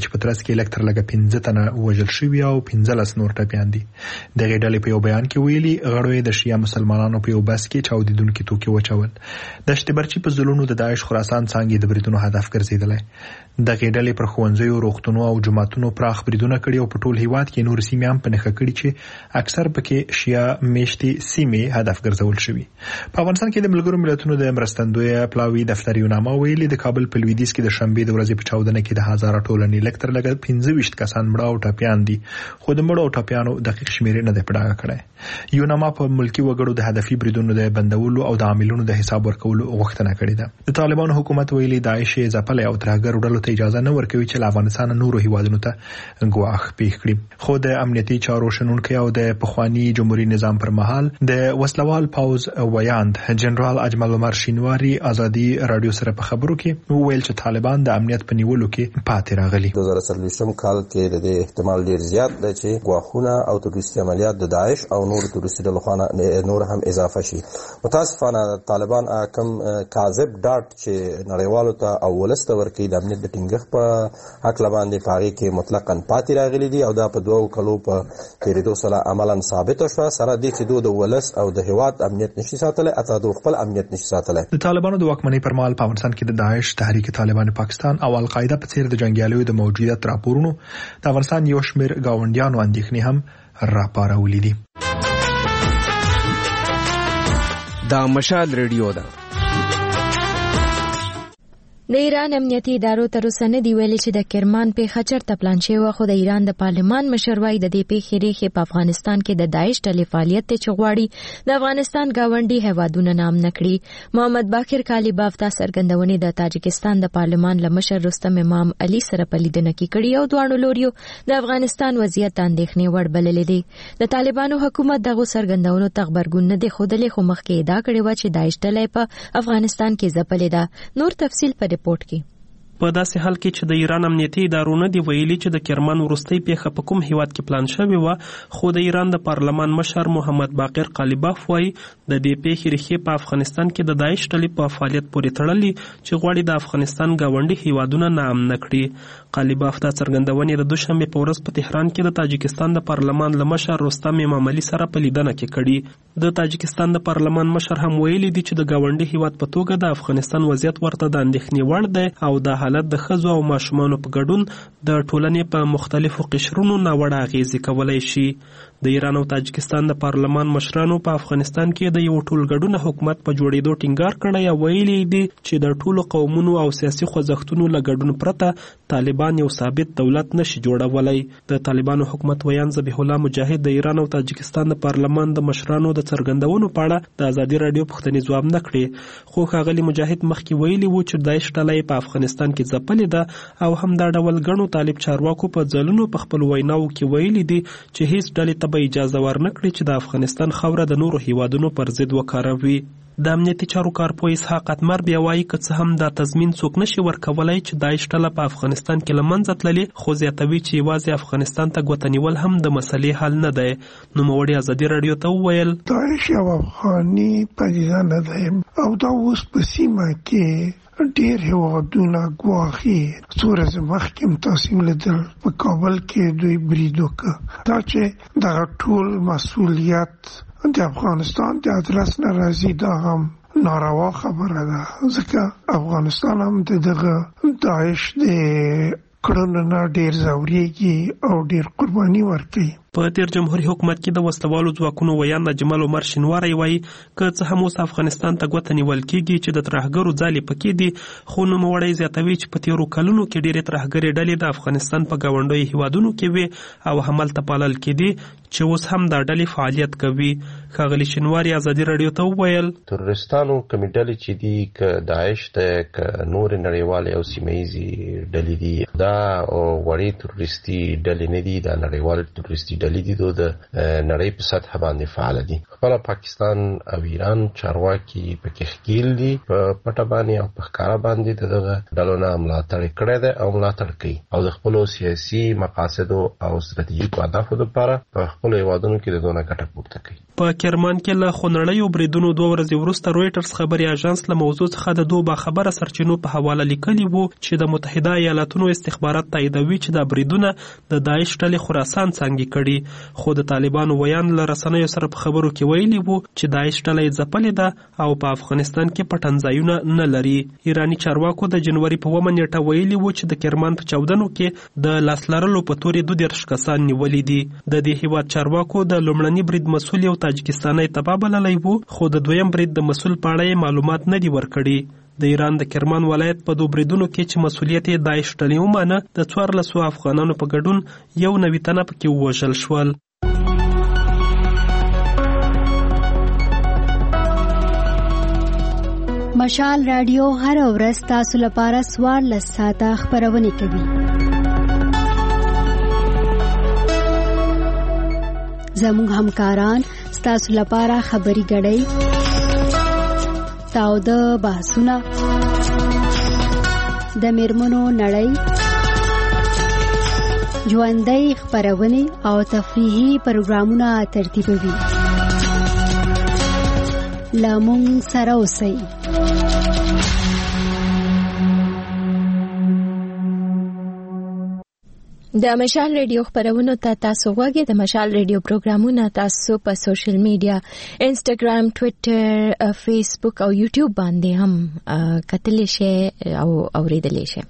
داعش په ترڅ کې لکتر لګه پنځه تنه وژل شوي او پنځلس نور ټپيان دي. د غېډلې په یو بیان کې ویلي غړوي د شیا مسلمانانو په یو بس کې چاودیدونکو توکي وچول. د شتبرچی په زلونو د داعش خراسان څنګه د بریدونو هدف ګرځیدل. د غېډلې پر خوندزیو روغتونو او جماعتونو پراخ بریدونه کړي او په ټول هیواد کې نور سیمې هم په نخښه کړي چې اکثر پکې شیا میشتي سیمې هدف ګرځول شوی. په افغانستان کې د ملګرو ملتونو د مرستندوی پلاوی دفتر یو نامه ویلي د کابل په لویدیځ کې د شنبه د ورځې په چاودنه کې د هزار ټولنې لکتر لګ پنځه ویشت کسان مړه او ټپيان دي، خو د مړو او ټپيانو دقیق شمیرې نه ده پړه کړې. یو نامه په ملکی وګړو د هدفي بریدونو د بندولو او د عاملونو د حساب ورکولو غوښتنه کړې ده. د طالبانو حکومت ویلي داعش ځپل او ترهګر ډلو ته اجازه نه ورکوي چې افغانستان نورو هیوادونو ته ګواښ پیښ کړي. خو د امنیتي چارو شنونکو او د پخوانی جمهوریت نظام پر مهال د وسلوال پاوز ویاند جنرال اجمل عمر شینواری ازادي رادیو سره په خبرو کې وویل چې طالبان د امنیت په نیولو کې پاتې راغلي. دوه زره څلوېښتم کال کې د احتمال ډیر زیات دی چې ګواښونه او تروریستي عملیات د داعش او نور تروریستي ډلو خانه نور هم اضافه شي. متاسفانه طالبان کوم کاذب ډاټ چې نړیوالو ته او ولست ورکړي د امنیت د ټینګښت په حق باندې پاره کې مطلقاً پاتې راغلي دي او دا په دوه کلو په تیریدو سره عملاً ثابت شو سره د چې دوه د ولس او د هیواد امنیت نشي ساتلای اته د خپل امنیت نشي ساتلای. د طالبانو د واکمنۍ پر مهال په افغانستان کې د داعش تحریک طالبان پاکستان او القاعده په څیر د جنگیالیو د موجودیت راپورونو د افغانستان یو شمېر گاونډیانو اندېښنې هم راپارولې دي. دا مشال ریډیو ده. د ایران امنیتي ادارو تر اوسه نه دی ویلي چې د کرمان پیښه چرته پلان شوی و، خو د ایران د پارلمان مشر وايي د دې پیښې ریښې په افغانستان کې د داعش ډلې فعالیت ته چغواړي د افغانستان گاونډي هیوادونه نام نکړي. محمد باقر کالیباف دا څرګندونې د تاجکستان د پارلمان له مشر رستم امام علي سره په لیدنه کې کړي او دواړو لوریو د افغانستان وضعیت اندېښنې وړ بللې دي. د طالبانو حکومت دغه څرګندونو ته خبرګون نه دی ښودلی، خو مخکې ادعا کړې وه چې داعش ډله په افغانستان کې ځپلې ده. نور تفصیل په ریپورت کې. په داسې حال کې چې د ایران امنیتي ادارو نه دی ویلي چې د کرمان وروستۍ پیښه په کوم هیواد کې پلان شوې وه، خو د ایران د پارلمان مشر محمد باقر قالیباف وایي د دې پیښې ریښې په افغانستان کې د داعش ډلې په فعالیت پورې تړلي چې غواړي د افغانستان ګاونډي هیوادونه ناامنه کړي. قالیباف دا څرګندونې د دوشنبې په ورځ په تهران کې د تاجکستان د پارلمان له مشر رستم امام علي سره په لیدنه کې کړي. د تاجکستان د پارلمان مشر هم ویلي دي چې د ګاونډي هیواد په توګه د افغانستان وضعیت ورته د اندېښنې وړ دی او د حالت د ښځو او ماشومانو په ګډون د ټولنې په مختلفو قشرونو ناوړه اغیزې کولی شي. د ایران او تاجکستان د پارلمان مشرانو په افغانستان کې د یو ټولګډونه حکومت په جوړېدو ټینګار کړی او ویلي دي چې د ټولو قومونو او سیاسي خوځښتونو له ګډون پرته طالبان یو ثابت دولت نشي جوړولی. د طالبانو حکومت ویان ذبیح الله مجاهد د ایران او تاجکستان د پارلمان د مشرانو د څرګندونو په اړه د ازادي راډیو پوښتنې ځواب نه کړې، خو ښاغلي مجاهد مخکې ویلي وو چې داعش ډله په افغانستان کې ځپلې ده او هم دا ډول ګڼو طالب چارواکو په ځلونو په خپل ویناو کې ویلي دي چې هیڅ ډلې ته به اجازه ورنکړي چې د افغانستان خاوره د نورو هیوادونو پر ضد وکاروي. د امنیتي چارو کارپوه اسحاق اتمر بیا وایي که څه هم دا تضمین څوک نشي ورکولی چې داعش ډله په افغانستان کې له منځه تللې، خو زیاتوي چې یوازې افغانستان ته ګوته نیول هم د مسلې حل نه دی. نوموړي ازادي راډیو ته وویل داعش یو افغاني پدیده نه دی او دا اوس په سیمه کې ډیر هیوادونه ګواښي. څو ورځې مخکې هم تاسو لیدل په کابل کې دوی برید وکړ. دا چې دغه ټول مسؤلیت د افغانستان د ادرس نه راځي دا هم ناروا خبره ده، ځکه افغانستان هم دغه داعش د کړنو نه ډیر ځورېږي او ډیر قرباني ورکوي. په تیر جمهوریت حکومت کې د وسلوالو ځواکونو ویان اجمل عمر شینواری وایي که څه هم اوس افغانستان ته ګوته نیول کېږي چې د ترهګرو ځالې پکې دي، خو نوموړی زیاتوي چې په تیرو کلونو کې ډېرې ترهګرې ډلې د افغانستان په ګاونډیو هیوادونو کې وې او همالته پالل کېدې چې اوس هم دا ډلې فعالیت کوي. ښاغلي شینواری ازادي راډیو ته وویل ترورستانو کومې ډلې چې دي که داعش ده که نورې نړیوالې او سیمه ییزې ډلې دي دا وړې ترورستي ډلې نه دي، دا نړیوالې ترورستي چې ډلې دي د نړۍ په سطح باندې فعال دي. خپل پاکستان او ایران چارواکي پکې ښکیل دي په پټه باندې او په ښکارا باندې دغه ډلو نه ملاتړ کړی دی او ملاتړ کوي او د خپل سیاسي مقاصدو او ستراتیژیکو اهدافو لپاره په خپل هیوادونو کې د دونه ګټه پورته کوي. په کرمان کې له خونړیو بریدونو دوه ورځې وروسته رويټرز خبري اژانس له موضوع څخه د دوه باخبره سرچینو په حواله لیکلي وو چې د متحده ایالاتونو استخبارات تاییدوي چې د بریدونه د داعش ډلې خراسان څنګه کړي، خو د طالبانو ویان له رسنیو سره په خبرو کې ویلي وو چې داعش ډلې ځپلې ده او په افغانستان کې پټنځایونه نه لري. ایرانی چارواکو د جنوري په اوومه نیټه ویلي وو چې د کرمان په چاودنو کې د لاسلرلو په تورې دوه دېرش کسان نیولي دي. د دې هیواد چارواکو د لومړني برید مسؤل یو تاجکستاني تباه بللی وو، خو د دویم برید د مسؤل په اړه معلومات نه دي ورکړي. د ایران د کرمان ولایت په دوه بریدونو کې چې مسؤلیت یې داعش ډلې ومانه، د څوارلسو افغانانو په ګډون یو نوي تنه پکې ووژل شول. مشال رادیو هر ورځ تاسو لپاره څوارلس ساعته خپرونه کوي. زموږ همکاران ستاسو لپاره خبري غړي، تاوده بحثونه، د میرمنو نړۍ، ژوندۍ خبرونه او تفریحي پروګرامونه ترتیبوي. لامون سره اوسئ. د مشال ریډیو خبرونه ته تاسو غوږی. د مشال ریډیو پروګرامونه تاسو په سوشل میډیا انسټاګرام، ټوئیټر، فیسبوک او یوټیوب باندې هم کتلی شئ او اوریدلی شئ.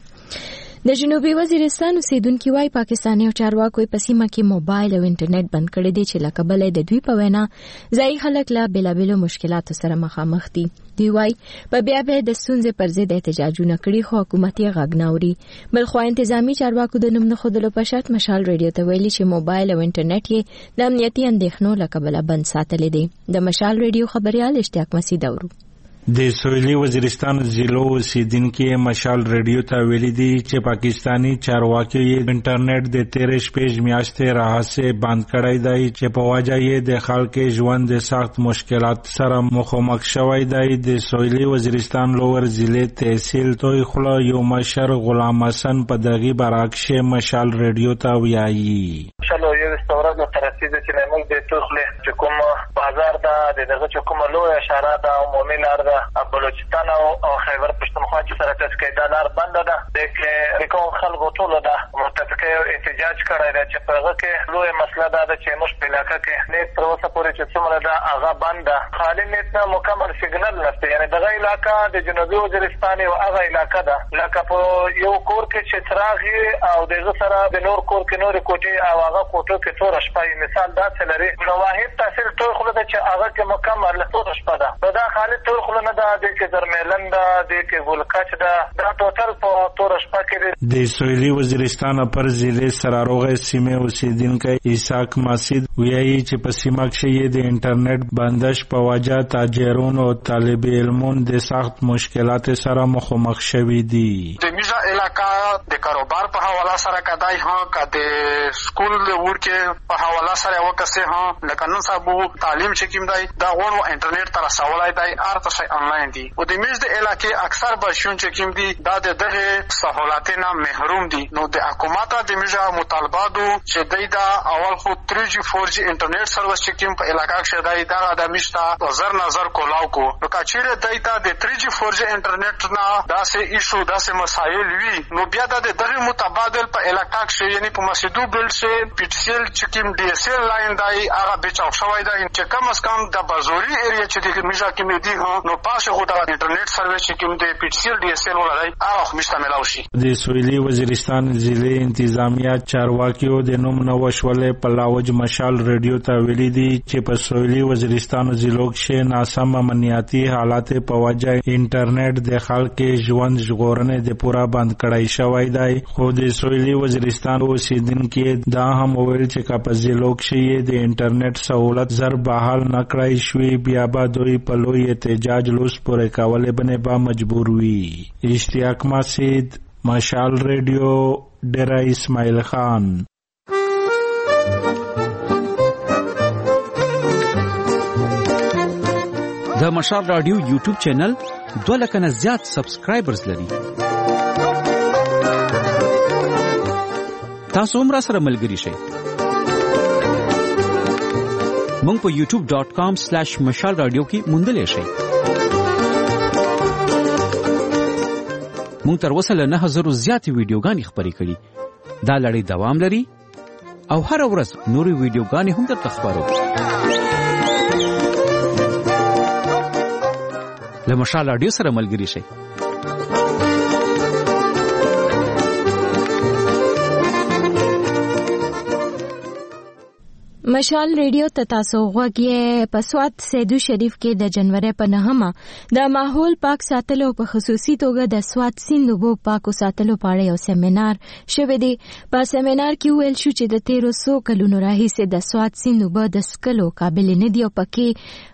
د جنوبي وزیرستان اوسیدونکو وايي پاکستاني او چارواکو په سیمه کې موبایل او انټرنیټ بند کړی دی چې لکه بل د دوی په وینا ځای خلک له بېلابېلو مشکلاتو سره مخامخ دي. دوی وايي په بیا بیا د ستونزې پر ضد احتجاجونه کړي خو حکومت یې غږ نه اوري. بلخو انتظامی چارواکو د نوم نه ښودلو په شرط مشال ریډیو ته ویلي چې موبایل او انټرنیټ یې د امنیتي اندېښنو له کبله بند ساتلی دی. د مشال ریډیو خبريال اشتیاق مسعود اورو. د سویلي وزیرستان ضلعو اوسیدونکو مشال ریډیو ته ویلي دي چې پاکستانی چارواکي یې انټرنیټ د تیرې شپږ میاشتې راهیسې بند کړی دی چې په وجه یې د خلکو ژوند د سخت مشکلات سره مخامخ شوی دی. د سویلي وزیرستان لوور ضلع تحصیل توي خلا یو مشر غلام حسن په دغه برعکس مشال ریډیو ته ویایي شلو یو استوراد تر رسیدو چې موږ د توخله چې کوم بازار دا دغه چې کوم لوی اشاره دا عمومي لار ده بلوچستان او خیبر پښتونخوا چې سره تسکې دا لار بند ده. د کوم خلکو ټول ده متفقه احتجاج کړی دی چې په هغه کې لوی مسله دا ده چې موږ په علاقه کې نیت تر اوسه پورې چې څومره ده هغه بند ده. خالي نیت نه مکمل سیګنل نشته، یعنی دغه علاقه د جنوبي وزیرستان او هغه علاقه ده لکه په یو کور کې چې څراغ او دغه سره د نور کور کې نور کوټې او هغه کوټو کې تور شپه مثال دا څه لري. نو واحد تاثیر ټول خو ده چې هغه کې مکمل تور شپه ده. دا خالي ټول خو نه ده د کې درملن ده د کې ګلکچ ده دا ټوټل په تور شپه کې د سویلي وزیرستان پر ضلع سراروغه سیمه اوسیدونکو اسحاق مسعود ویایي چې په سیمه کې د انټرنیټ بندش په وجه تاجرون او طالب علمون د سخت مشکلات سره مخامخ شوي دي. د میزه علاقہ د کاروبار په حواله سره کدای ها کده سکول د ورکه په حواله سره وکسه ها لکه نن سبا تعلیم چې کیم دی دا غوړ انټرنیټ تر سوالای دی ارته شي انلاین دی او د میز د علاقې اکثر بشون چې کیم دی دا د دغه سہولتونو محروم دي. نو د حکومت د میزه مطالباتو چې دی دا اول خو تھری جی فور جی انټرنیټ سروس چې کیم په علاقې کې دی دا د میشتا نظر نظر کولاو کو نو کچېره دی دا د تھری جی فور جی انټرنیټ نه دا سه ایشو دا سه مسایل وی نو بیا د دغه متبادل په علاقې کې یعنی په مسجدو بل سه پیټسل چې کیم ډي اس ال لاین دی هغه بچاو شوی دی چې کم از کم د بازوري ایریا چې د میزه کې مې دی نو پاسه خو د انټرنیټ سروس چې کوم د پی ټی سی ال ډي اس ال ولري هغه مشتمل شي. د سویلي وزیرستان ضلع انتظامیه چارواکیو د نوم نو وشولې په لاوج مشال ریډیو ته ویلي دي چې په سویلي وزیرستان ضلع کې ناسم امنیتي حالات په وجه انټرنیټ د خلکو ژوند ژغورنې د پورا بند کړای شوی دی. خو د سویلي وزیرستان اوسیدونکو دا هم ویل چې په ضلع کې د انټرنیټ سہولت زر بحال نه کړای شوی بیا به دوی په لوی احتجاج لوس پورې کولې بنه با مجبور وي. اشتیاق مسعود مشال ریډیو ډیرا اسماعیل خان. د مشال رادیو یوټیوب چینل دوه لک نه زیات سبسکرایبرز لري. تاسو هم را سره ملګري شئ. مونږ په یوټیوب ډاټ کام سلیش مشال رادیو کې موندلی شئ. مونږ تر اوسه له نه زرو زیاتې ویډیوګانې خپرې کړي. دا لړۍ دوام لري او هر ورځ نورې ویډیوګانې هم درته خپرو. له مشال رادیو سره ملګري شئ. مشال ریډیو ته تاسو غوږی په سوات سیدو شریف کې د جنوري په نهمه د ماحول پاک ساتلو په خصوصي توګه د سوات سیند اوبو پاکو ساتلو په اړه یو سیمینار شوی دی. په سیمینار کې ویل شو چې د تیرو څو کلونو راهیسې د سوات سیند اوبه د څښلو قابل نه دي او پکې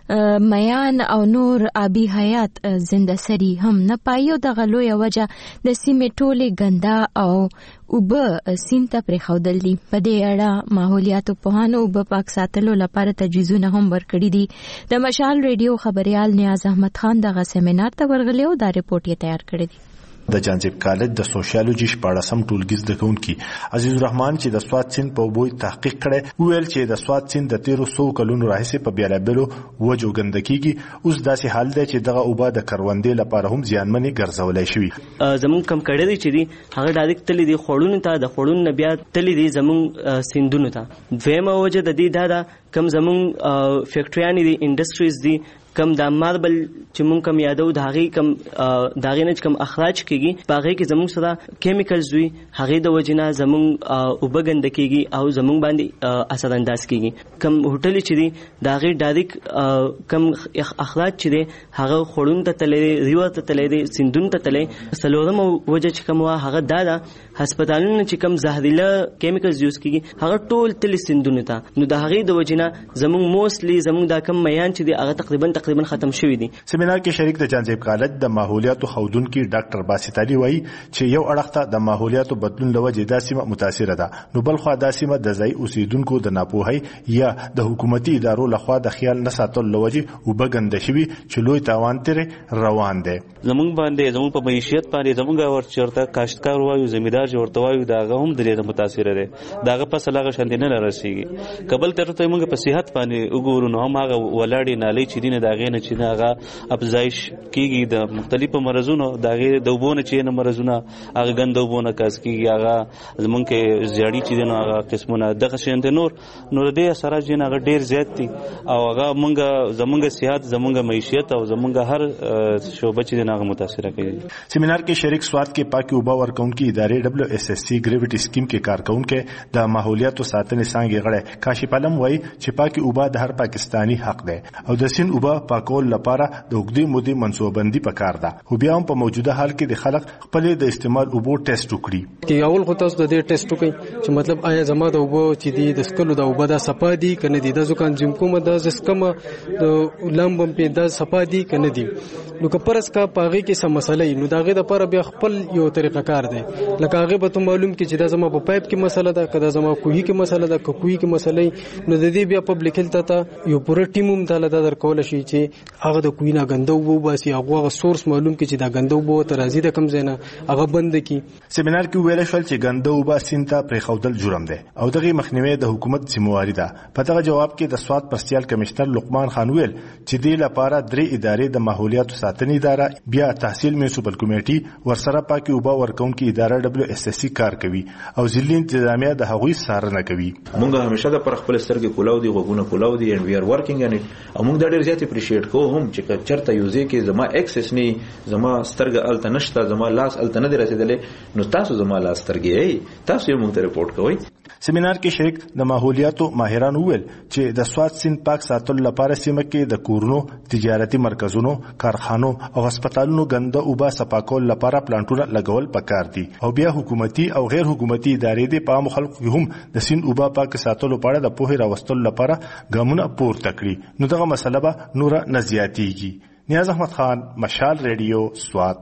میان او نور آبي حیات زنده سري هم نه پایو. دغه لویه وجه د سیمې ټولې ګنده او اوبه سیند ته پرېښودل دي. په دې اړه ماحولیاتو پوهانو اوبه پاک ساتلو لپاره تجویزونه هم ورکړي دي. د مشال ریډیو خبريال نیاز احمد خان دغه سیمینار ته ورغلی او دا رپورټ یې تیار کړی دی. د جانزیب کالج د سوشیالوجي شپاړسم ټولګي زده کوونکي عزیز الرحمن چې د سوات سیند په اوبو تحقیق کړي ویل چې د سوات سیند د تیرو څو کلونو راهیسې په بیلابلو وجو ګنده کیږي. اوس داسې حال دی چې دغه اوبه د کروندې لپاره هم زیانمنې ګرځولای شوي. زمون کم کړي دي چې هغه ډایرکټ تللی دي خړونو ته د خړونو بیا تللی دي زمون سیندونو ته. دویمه وجه د دې دا ده کم زمون فیکټریانې دي انډستریز دي کم د ماربل چې مونږ کم یادو د هغې کم د هغې نه چې کم اخراج کېږي په هغې کې زمونږ سره کیمیکلز وي هغې د وجې نه زمونږ اوبه ګنده کېږي او زمونږ باندې اثر انداز کېږي. کم هوټلې چې دي د هغې ډایرکټ کم اخراج چې دی هغه خوړونو ته تللی دی ریور ته تللی دی سیندونو ته تللی. څلورمه وجه چې کوم وه هغه دا ده هسپتالونه چې کوم زهریله کیمیکلز یوز کېږي هغه ټول تللی سیندونو ته. نو د هغې د وجې نه زمونږ موستلی زمونږ دا کم میان چې دی هغه تقریبا تقریبا ختم شوی دي. سیمینار کې شریک د جانزیب کالج د ماحولیاتو خودونکو ډاکټر باسط علي وایي چې یو اړخ ته د ماحولیاتو بدلون لوجه د سیمه متاثر ده نو بل خو د سیمه د ځای اوسیدونکو د ناپوهي یا د حکومتي ادارو لخوا د خیال نه ساتل لوجه وبګند شوی چې لوی تاوان تر روان دي. زمونږ باندې زمونږ په معیشت باندې زمونږ ورچرته کاشتکار وایو زمیدار جوړته وایو داغه هم درې متاثر دي. داغه په سلاغه شاندې نه رسیږي. قبل تر ته موږ په صحت باندې وګورو نو هم هغه ولاړې نالې چې دینه داغه نه چې هغه افزایش کیږي د مختلفو مرزونو داغه د وبونه چې نه مرزونه هغه ګنده وبونه کاس کیږي هغه زمونږ کې زیاړي چې نه هغه قسمونه دغه شین د نور نور دې اثرات جن هغه ډیر زیات دي او هغه مونږ زمونږ صحت زمونږ معیشت او زمونږ هر شوبه چې نه هغه متاثر کوي. سیمینار کې شریک سوات کې پاکي اوبه ورکونکو ادارې دبليو اس اس سی ګریویټي سکیم کې کارکونکو د ماحولیاتو ساتنې څنګه غړي کاشف علم وایي چې پاکي اوبه د هر پاکستانی حق دی او د سین اوبه پاکول لپاره د وګړي مودي منصوبندي پکار ده. خو بیا هم په موجوده حال کې د خلک خپل د استعمال اوبو ټیسټ وکړي. کې اول خو تاسو د دې ټیسټ وکړئ چې مطلب آیا زما د اوبو چې دی د سکلو د اوبو د صفا دي کنه دي د ځکان جیم کومه د زسکمه د لامبم په د صفا دي کنه دي. نو که پرس کا پاغي کې سم مسلې نو داغه د پر بیا خپل یو طریقه کار دی. لکه هغه به ته معلوم کې چې دا زما په پایپ کې مسله ده کدا زما کوهي کې مسله ده کوهي کې مسلې نو د دې بیا پبلک هیلث ته یو پوره ټیم هم تعالی در کول شي چې هغه د کوینه غندو وو باسي هغه سورس معلوم کی چې دا غندو وو ترازی د کم زینا هغه بند کی. سیمینار کې ویل شول چې غندو وو سینتا پر خودل جرم ده او دغه مخنیوي د حکومت ذمہواری ده. په دغه جواب کې د سواد پرسیال کمشنر لقمان خان ویل چې د لپاره درې ادارې د ماحولیاتو ساتنې اداره بیا تحصیل میونسپل کمیټي ورسره پاکي اوبه ورکونکو اداره دبليو اس اس سی کار کوي او ځلې انتظامیه د هغوی څارنه کوي. موږ همیشه د پر خپل سترګې کولاو دي غوونه کولاو دي and we are working on it او موږ دا ډیر زیات اپریشیټ کوو هم چې چرته یوزي کې زما ایکسس نه زما سترګه الته نشته زما لاس الته نه رسیدلې نو تاسو زما لاس سترګې تاسو یې موږ ته رپورټ کوئ. سیمینار کې شریک د ماحولیاتو ماهران وویل چې د سواد سیند پاک ساتلو لپاره سیمه کې د کورونو تجارتي مرکزونو کارخانو او هسپتالونو ګنده اوبه صفاکول لپاره پلانټونه لګول پکار دي او بیا حکومتي او غیر حکومتي ادارې د پام خلکو هم د سیند اوبه پاک ساتلو لپاره د پوهې راوستلو لپاره ګامونه پورته کړي نو دغه مسله به نور نه زیاتېږي. نیاز احمد خان مشال ریډیو سوات.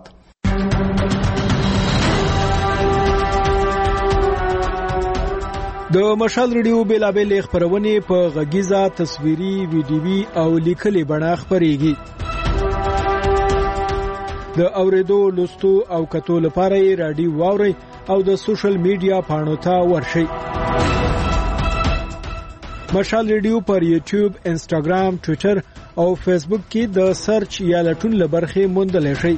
د مشال ریډیو بیلابل خبرونه په غږیزه تصویري ویډیوي او لیکلي بڼه خبريږي. د اوریدو لوستو او کتو لپاره یې رادیو واوري او د سوشل میډیا پاڼو ته ورشئ. مشال ریډیو پر یوټیوب، انسټاګرام، ټوئیټر او فیسبوک کې د سرچ یا لټون لبرخې موندلی شئ.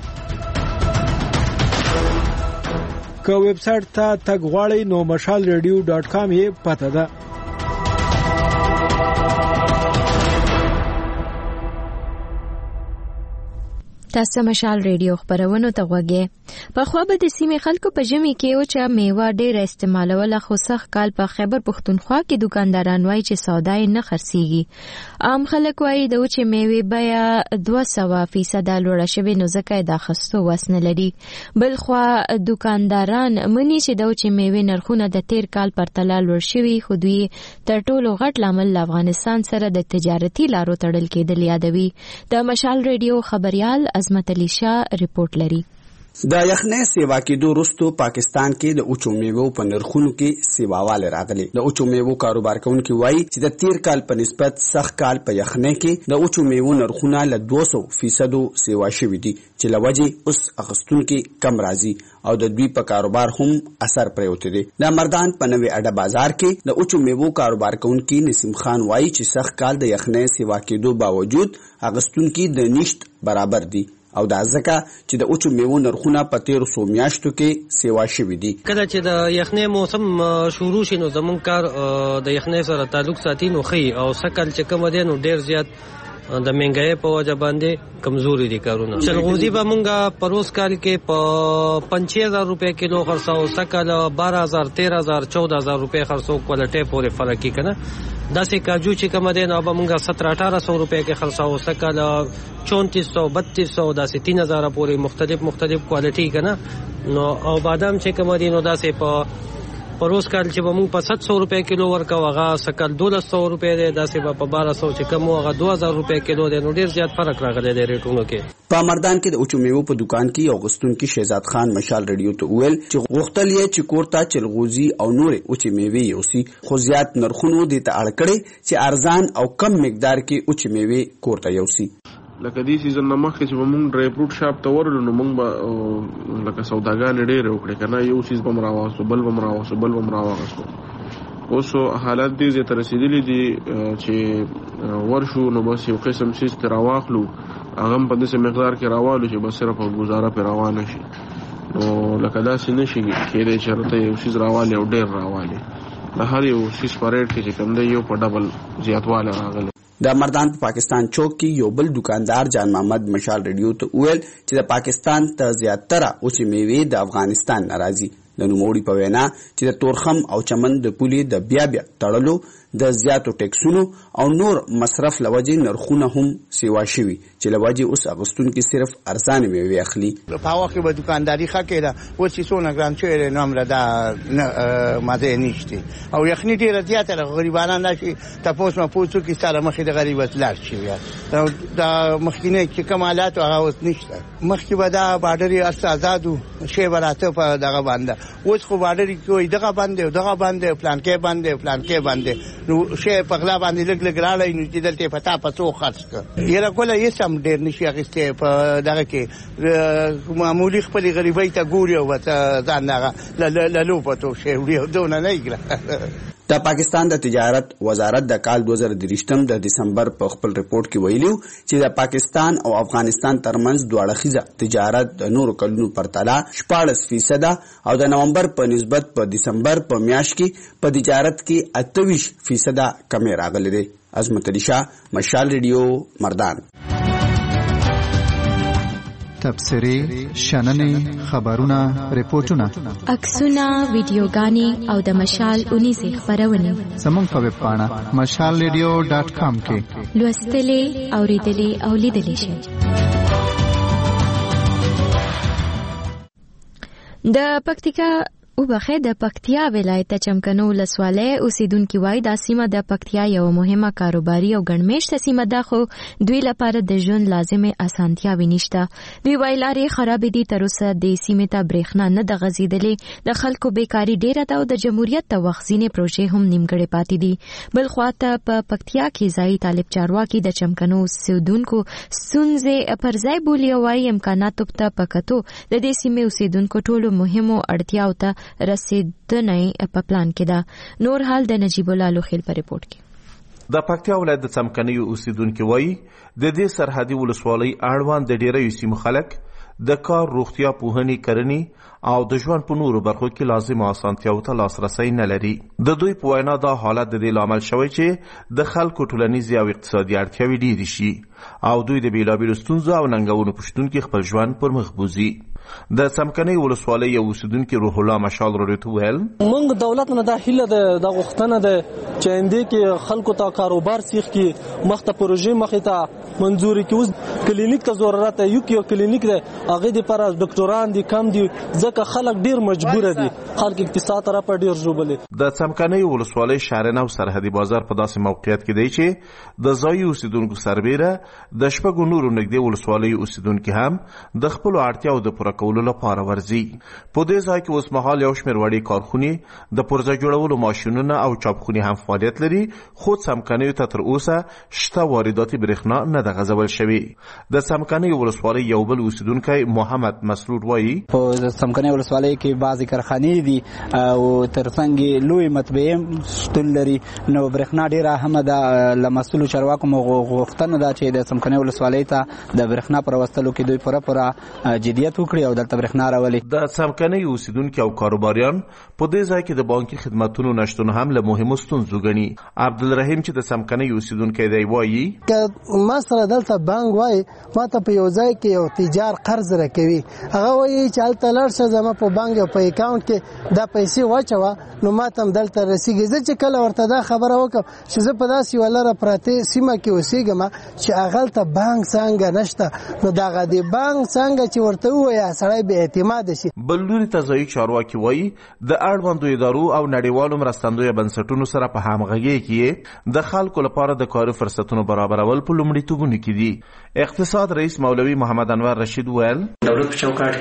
که ویب سایټ ته تګ غواړئ نو مشال ریډیو ډاټ کام یې پته ده. تاسو مشال ریډیو خبرونه ته غوږی. په خو به د سیمې خلکو په ژمي کې او چې میوه ډېر استعمالوله خو سخت کال په خیبر پښتونخوا کې دکانداران وایي چې سودا یې نه خرڅيږي. عام خلک وایي د چې میوه بیا دوه سوه فیصد لوړه شوې نو ځکه د اخیستو وس نه لري. بل خو دکانداران مني چې د چې میوه نرخونه د تیر کال پرتله لوړ شوي خو دوی تر ټولو غټ لامل افغانستان سره د تجارتي لارو تړل کېدل یادوي. د مشال ریډیو خبريال عظمت علي شاه ریپورت لري. د یخنۍ سیوا کېدو وروسته پاکستان کې د اوچو میوو په نرخونو کې سیواواله راغلي. د اوچو میوو کاروبار کوونکي وایي چې د تیر کال په نسبت سخت کال په یخنۍ کې د اوچو میوو نرخونه له دوه سوه فیصد سیوا شوي دي چې له وجې اوس اخیستونکي کم راځي او د دوی په کاروبار هم اثر پریوتی دی. د مردان په نوې اډه بازار کې د اوچو میوو کاروبار کوونکي نسیم خان وایي چې سخت کال د یخنۍ سیوا کېدو باوجود اخیستونکي د نشت برابر دي او دا ځکه چې د اوچو میوو نرخونه په تیرو څو میاشتو کې سیوا شوي دي. کله چې د یخنۍ موسم شروع شي نو زمونږ کار د یخنۍ سره تعلق ساتي نو ښي او سکل چې کوم دی نو ډېر زیات د مهنګای په وجه باندې کمزوري دي کارونه. چلغوزي به مونږه پروس کال کې په پنځه هزار روپے کیلو خرڅاو، سکل بارہ ہزار تیرہ ہزار چودہ ہزار روپے خرڅاو، کوالټي پورې فرق کی کنه. داسې کاجو چې کوم دی نو به مونږه سترہ اٹھارہ سو روپے کې خرڅاو، سکل چونتیس سو بتیس سو داسې تین ہزار پورې مختلف مختلف کوالټي کنه. نو او بادام چې کوم دی نو داسې په پروس کال چې به مونږ په سات سو روپے کیلو ورکو هغه سکل دولس سو روپے دی، داسې به په بارہ سو چې کوم هغه دو هزار روپے کیلو دی. نو ډیر زیات فرق راغلی دی ریټونو کې. په مردان کې د اوچو میوو په دکان کې یو غوښتونکي شهزاد خان مشال ریډیو ته وویل چې غوښتل یې چې کورته چلغوزي او نورې اوچې میوې یوسي خو زیات نرخونو دې ته اړ کړی چې ارزان او کم مقدار کې اوچې میوې کورته یوسي. لکه دې سیزن نه مخکې چې به مونږ ډرای فروټ شاپ ته ورلو نو مونږ به لکه سوداګانې ډېرې وکړې که نه یو څیز به م راواغستو بل به م راواغستو بل به م راواغستو. اوس حالات دې ځای ته رسېدلي دي چې ورشو نو بس یو قسم څیز ترې راواخلو هغه هم په داسې مقدار کې راوالو چې بس صرف ګزاره پرې روانه شي. نو لکه داسې نه شي کېدی چې هلته یو څیز راوالي او ډېر راوالي. د هر یو څیز په ریټ کې چې کوم دی یو په ډبل زیاتوالی راغلی. د مردان په پاکستان چوک کې یو بل دکاندار جان محمد مشال ریډیو ته وویل چې د پاکستان ته زیاتره اوچې میوې د افغانستان نه راځي. د نوموړي په وینا چې د تورخم او چمن د پولې د بیا بیا تړلو د زیاتو ټیکسونو او نور مصرف لوجې نرخونه هم سیوا شوي چې لوجې اوس اغوستونکي صرف ارزانه میوې اخلي. په هغه کې به دکانداري ښه کېده اوس چې څونه ګران شوی دی نو همره دا مزه نشته او یخني ډېره زیاته ده. غریبانان راشي تپوس مپوس وکړي ستا له مخې د غریبت لاړ شي دا مخکینی چې کوم حالات هغه اوس نشته. مخکې به دا باډر یې هر څه ازاد و شی به راته په دغه باندې اوس خو باډر کې وایي دغه بند دی دغه بند دی پلانکې بند دی پلانکې بند دی نو شی په غلا باندې لږ لږ راړی نو چې دلته په تا په څو خرڅ کړه یاره کوله هېڅ هم ډېر نشي اخیستی په دغه کې معمولي خپلې غریبۍ ته ګوري او ورته ځان دغه له لوپه تو شی وړي او دونه نه یې د پاکستان د تجارت وزارت د کال دوه زره دریشتم د دسمبر په خپل ریپورت کې ویلو چې د پاکستان او افغانستان ترمنځ دواړه تجارت د نورو کلونو پرتله شپاړس فیصد او د نومبر په نسبت په دسمبر په میاشت کې په تجارت کې اتهویشت فیصد کمی راغلی دی. عظمت علي شاه مشال ریډیو مردان. تبصرې، شننې، خبرونه، ریپورتونه، عکسونه، ویډیوګانې او د مشال اونیزې خبرونه زموږ په ویب پاڼه مشال ریډیو ډاټ کام کې لوستلې، اوریدلې او لیدلې شئ. د پکتیکا وبخې د پکتیا ولایت چمکنو ولسوالۍ اوسیدونکو وایي د سیمه د پکتیا یو مهمه کاروباري او ګڼمېشته سیمه ده خو دوی لپاره د ژوند لازمه اسانتیاوې نشته. دوی وایي لارې خراب دي، تر اوسه د سیمې ته برېښنا نه ده غځېدلې، د خلکو بیکاری ډیره ده او د جمهوریت د وخزینې پروژې هم نیمګړې پاتې دي. بل خواته په پکتیا کې ځایي طالب چارواکي د چمکنو اوسیدونکو ستونزې پر ځای بولي او وایي امکاناتو ته پکتو د دې سیمې اوسیدونکو ټولو مهمو اړتیاو ته رسیدنې په پلان کې ده. نور حال د نجیب الله لوخیل په ریپورت کې. د پکتیا ولایت د څمکنیو اوسیدونکو وایي د دې سرحدي ولسوالۍ اړوند د ډیریو سیمو خلک د کار، روغتیا، پوهنې، کرنې او د ژوند په نورو برخو کې لازمه اسانتیاو ته لاسرسی نه لري. د دوی په وینا دا حالت د دې لامل شوی چې د خلکو ټولنیزې او اقتصادي اړتیاوې ډېرې شي او دوی د بیلابیلو ستونزو او ننګونو په شتون کې خپل ژوند پر مخ بوځي. د څمکنۍ ولسوالۍ یو اوسیدونکي روح الله مشال راډیو ته ویل موږ دولت نه د هیله د غوښتنه ده چې اندې کې خلکو ته کاروبار سیخ کې مخته پروژې مخې ته منظوري کې اوس کلینیک ته ضرورت یو کې کلینیک ده هغه د پر ډاکټران دي کم دي ځکه خلک ډیر مجبور دي، خلک اقتصاد طرف ډیر ژوبلې. د څمکنۍ ولسوالۍ شهرنه او سرحدي بازار په داسې موقعیت کې دی چې د ځایي اوسیدونکو سربیره د شپږو نورو نږدې ولسوالیو اوسیدونکي هم د خپلو اړتیاو د پوره کولو لپاره ورځي. په دې ځای کې اوس مهال یو شمېر وړې کارخونې، د پرزه جوړولو ماشینونه او چاپخونې هم فعالیت لري، خو څمکنیو ته تر اوسه شته وارداتي برېښنا نه ده غځول شوې. د څمکنیو ولسوالۍ یو بل اوسیدونکی محمد مسرور وایي په څمکنیو ولسوالۍ کې بعضې کارخانې دي او ترڅنګ لوی مطبعې شتون لري، نو برېښنا ډېره اهمه ده. له مسؤلو چارواکو مو غوښتنه ده چې د څمکنیو ولسوالۍ ته د برېښنا پر راوستلو کې دوی پوره پوره جدیت وکړي او دلته برېښنا راولي. د څمکنۍ اوسیدونکي او کاروباریان په دې ځای کې د بانکي خدماتونو نشتون هم له مهمو ستونزو ګڼي. عبدالرحیم چې د څمکنۍ اوسیدونکی دی وایي که ما سره دلته بانک وایي ما ته په یو ځای کې یو تجار قرض راکوي، هغه وایي چې هلته لاړ شه زما په بانک او په اکاونټ کې دا پیسې واچوه، نو ما ته هم دلته رسیږي. زه چې کله ورته دا خبره وکړم چې زه په داسې یوه لره پرتې سیمه کې اوسېږم چې هغلته بانک څنګه نشته، نو دغه د بانک څنګه چې ورته ووایه سړی بې اعتماده شي. بل لوري ته ځایي چارواکي وایي د اړوندو ادارو او نړیوالو مرستندویه بنسټونو سره په همغږۍ کې د خلکو لپاره د کاري فرصتونو برابرول په لومړیتوبونو کې دي. اقتصاد رئیس مولوي محمد انور رشید ویل دولت په چوکاټ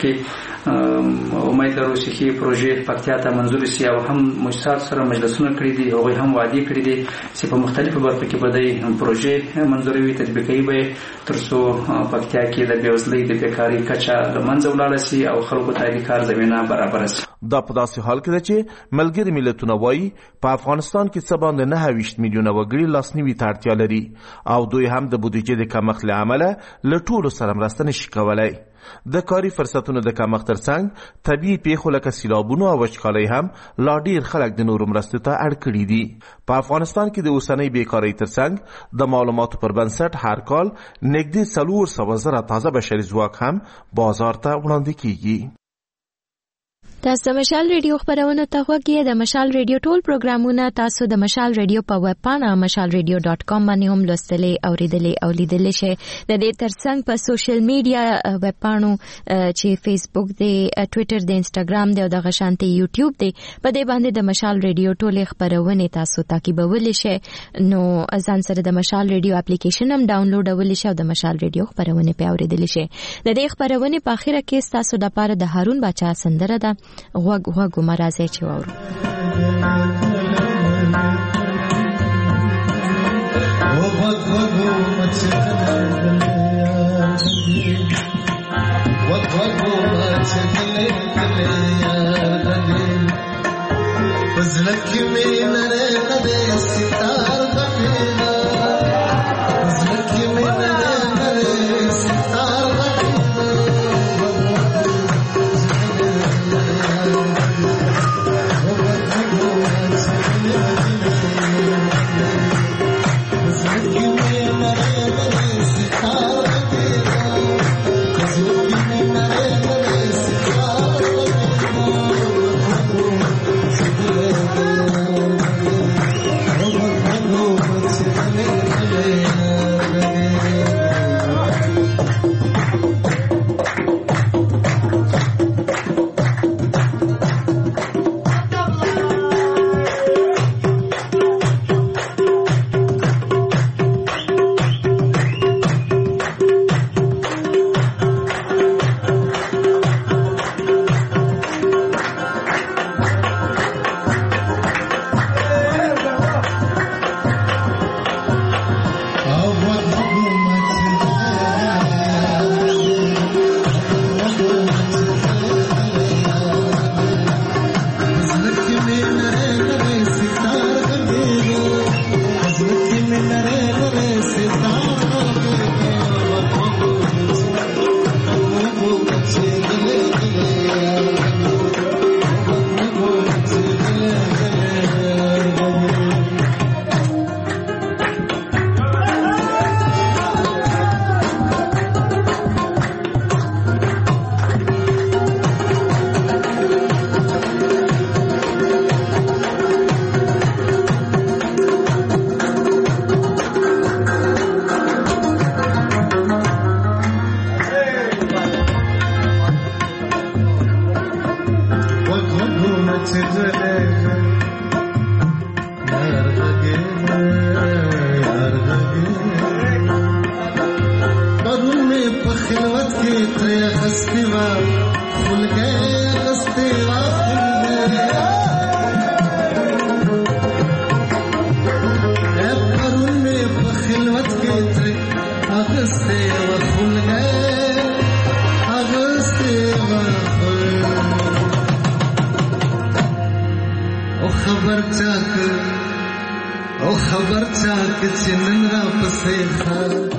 کې امید لرو چې پروژې پکتیا ته منظور شي او هم مجسات سره مجلسونه کړي دي، هغوی هم وعده کړي دي چې په مختلفو برخو کې به د پروژې منظوروي تطبیقي به تر څو پکتیا کې د بېوزلۍ د بیکارۍ کچه له منځه ولاړه شي او خلکو ته د کار زمینه برابره شي. دا په داسې حال کې ده چې ملګري ملتونه وایي په افغانستان کې څه باندې نهه ویشت میلیونه وګړي لاسنیوي ته اړتیا لري او دوی هم د بودیجې د کمښت له امله له ټولو سره مرسته نشي کولی. د کاري فرصتونو د کمښت ترڅنګ طبیعي پیښو لکه سیلابونو او وچکالۍ هم لا ډیر خلک د نورو مرستو ته اړ کړي دي. په افغانستان کې د اوسنۍ بیکارۍ ترڅنګ د معلوماتو پر بنسټ هر کال نږدې څلور سوه زره تازه بشري ځواک هم بازار ته وړاندې کیږي. تاسو د مشال ریډیو خبرونه ته غوږی د مشال ریډیو ټول پروګرامونه تاسو د مشال ریډیو په ویب پاڼه مشال ریډیو ډاٹ کام باندې هم لوستلې او ریډلې او لیدلې شئ. د دې ترڅنګ په سوشل میډیا ویب پاڼو چې فیسبوک دی، ټوئیټر دی، انسټاګرام دی او د غشانتي یوټیوب دی، په دې باندې د مشال ریډیو ټول خبرونه تاسو تعقیبولی شئ. نو ځان سره د مشال ریډیو اپلیکیشن هم ډاونلوډولی شئ او د مشال ریډیو خبرونه په اوریدلی شئ. د دې خبرونه په اخره کې تاسو د پاره د هارون بچا سندره ده غوږ غوږ مرزه چې وورو. اغستوا خلګه اغستوا خلګه پرون می په خلوت کې تر اغستوا خلګه اغستوا او خبر چاک او خبر چاک چې نن را پسې خا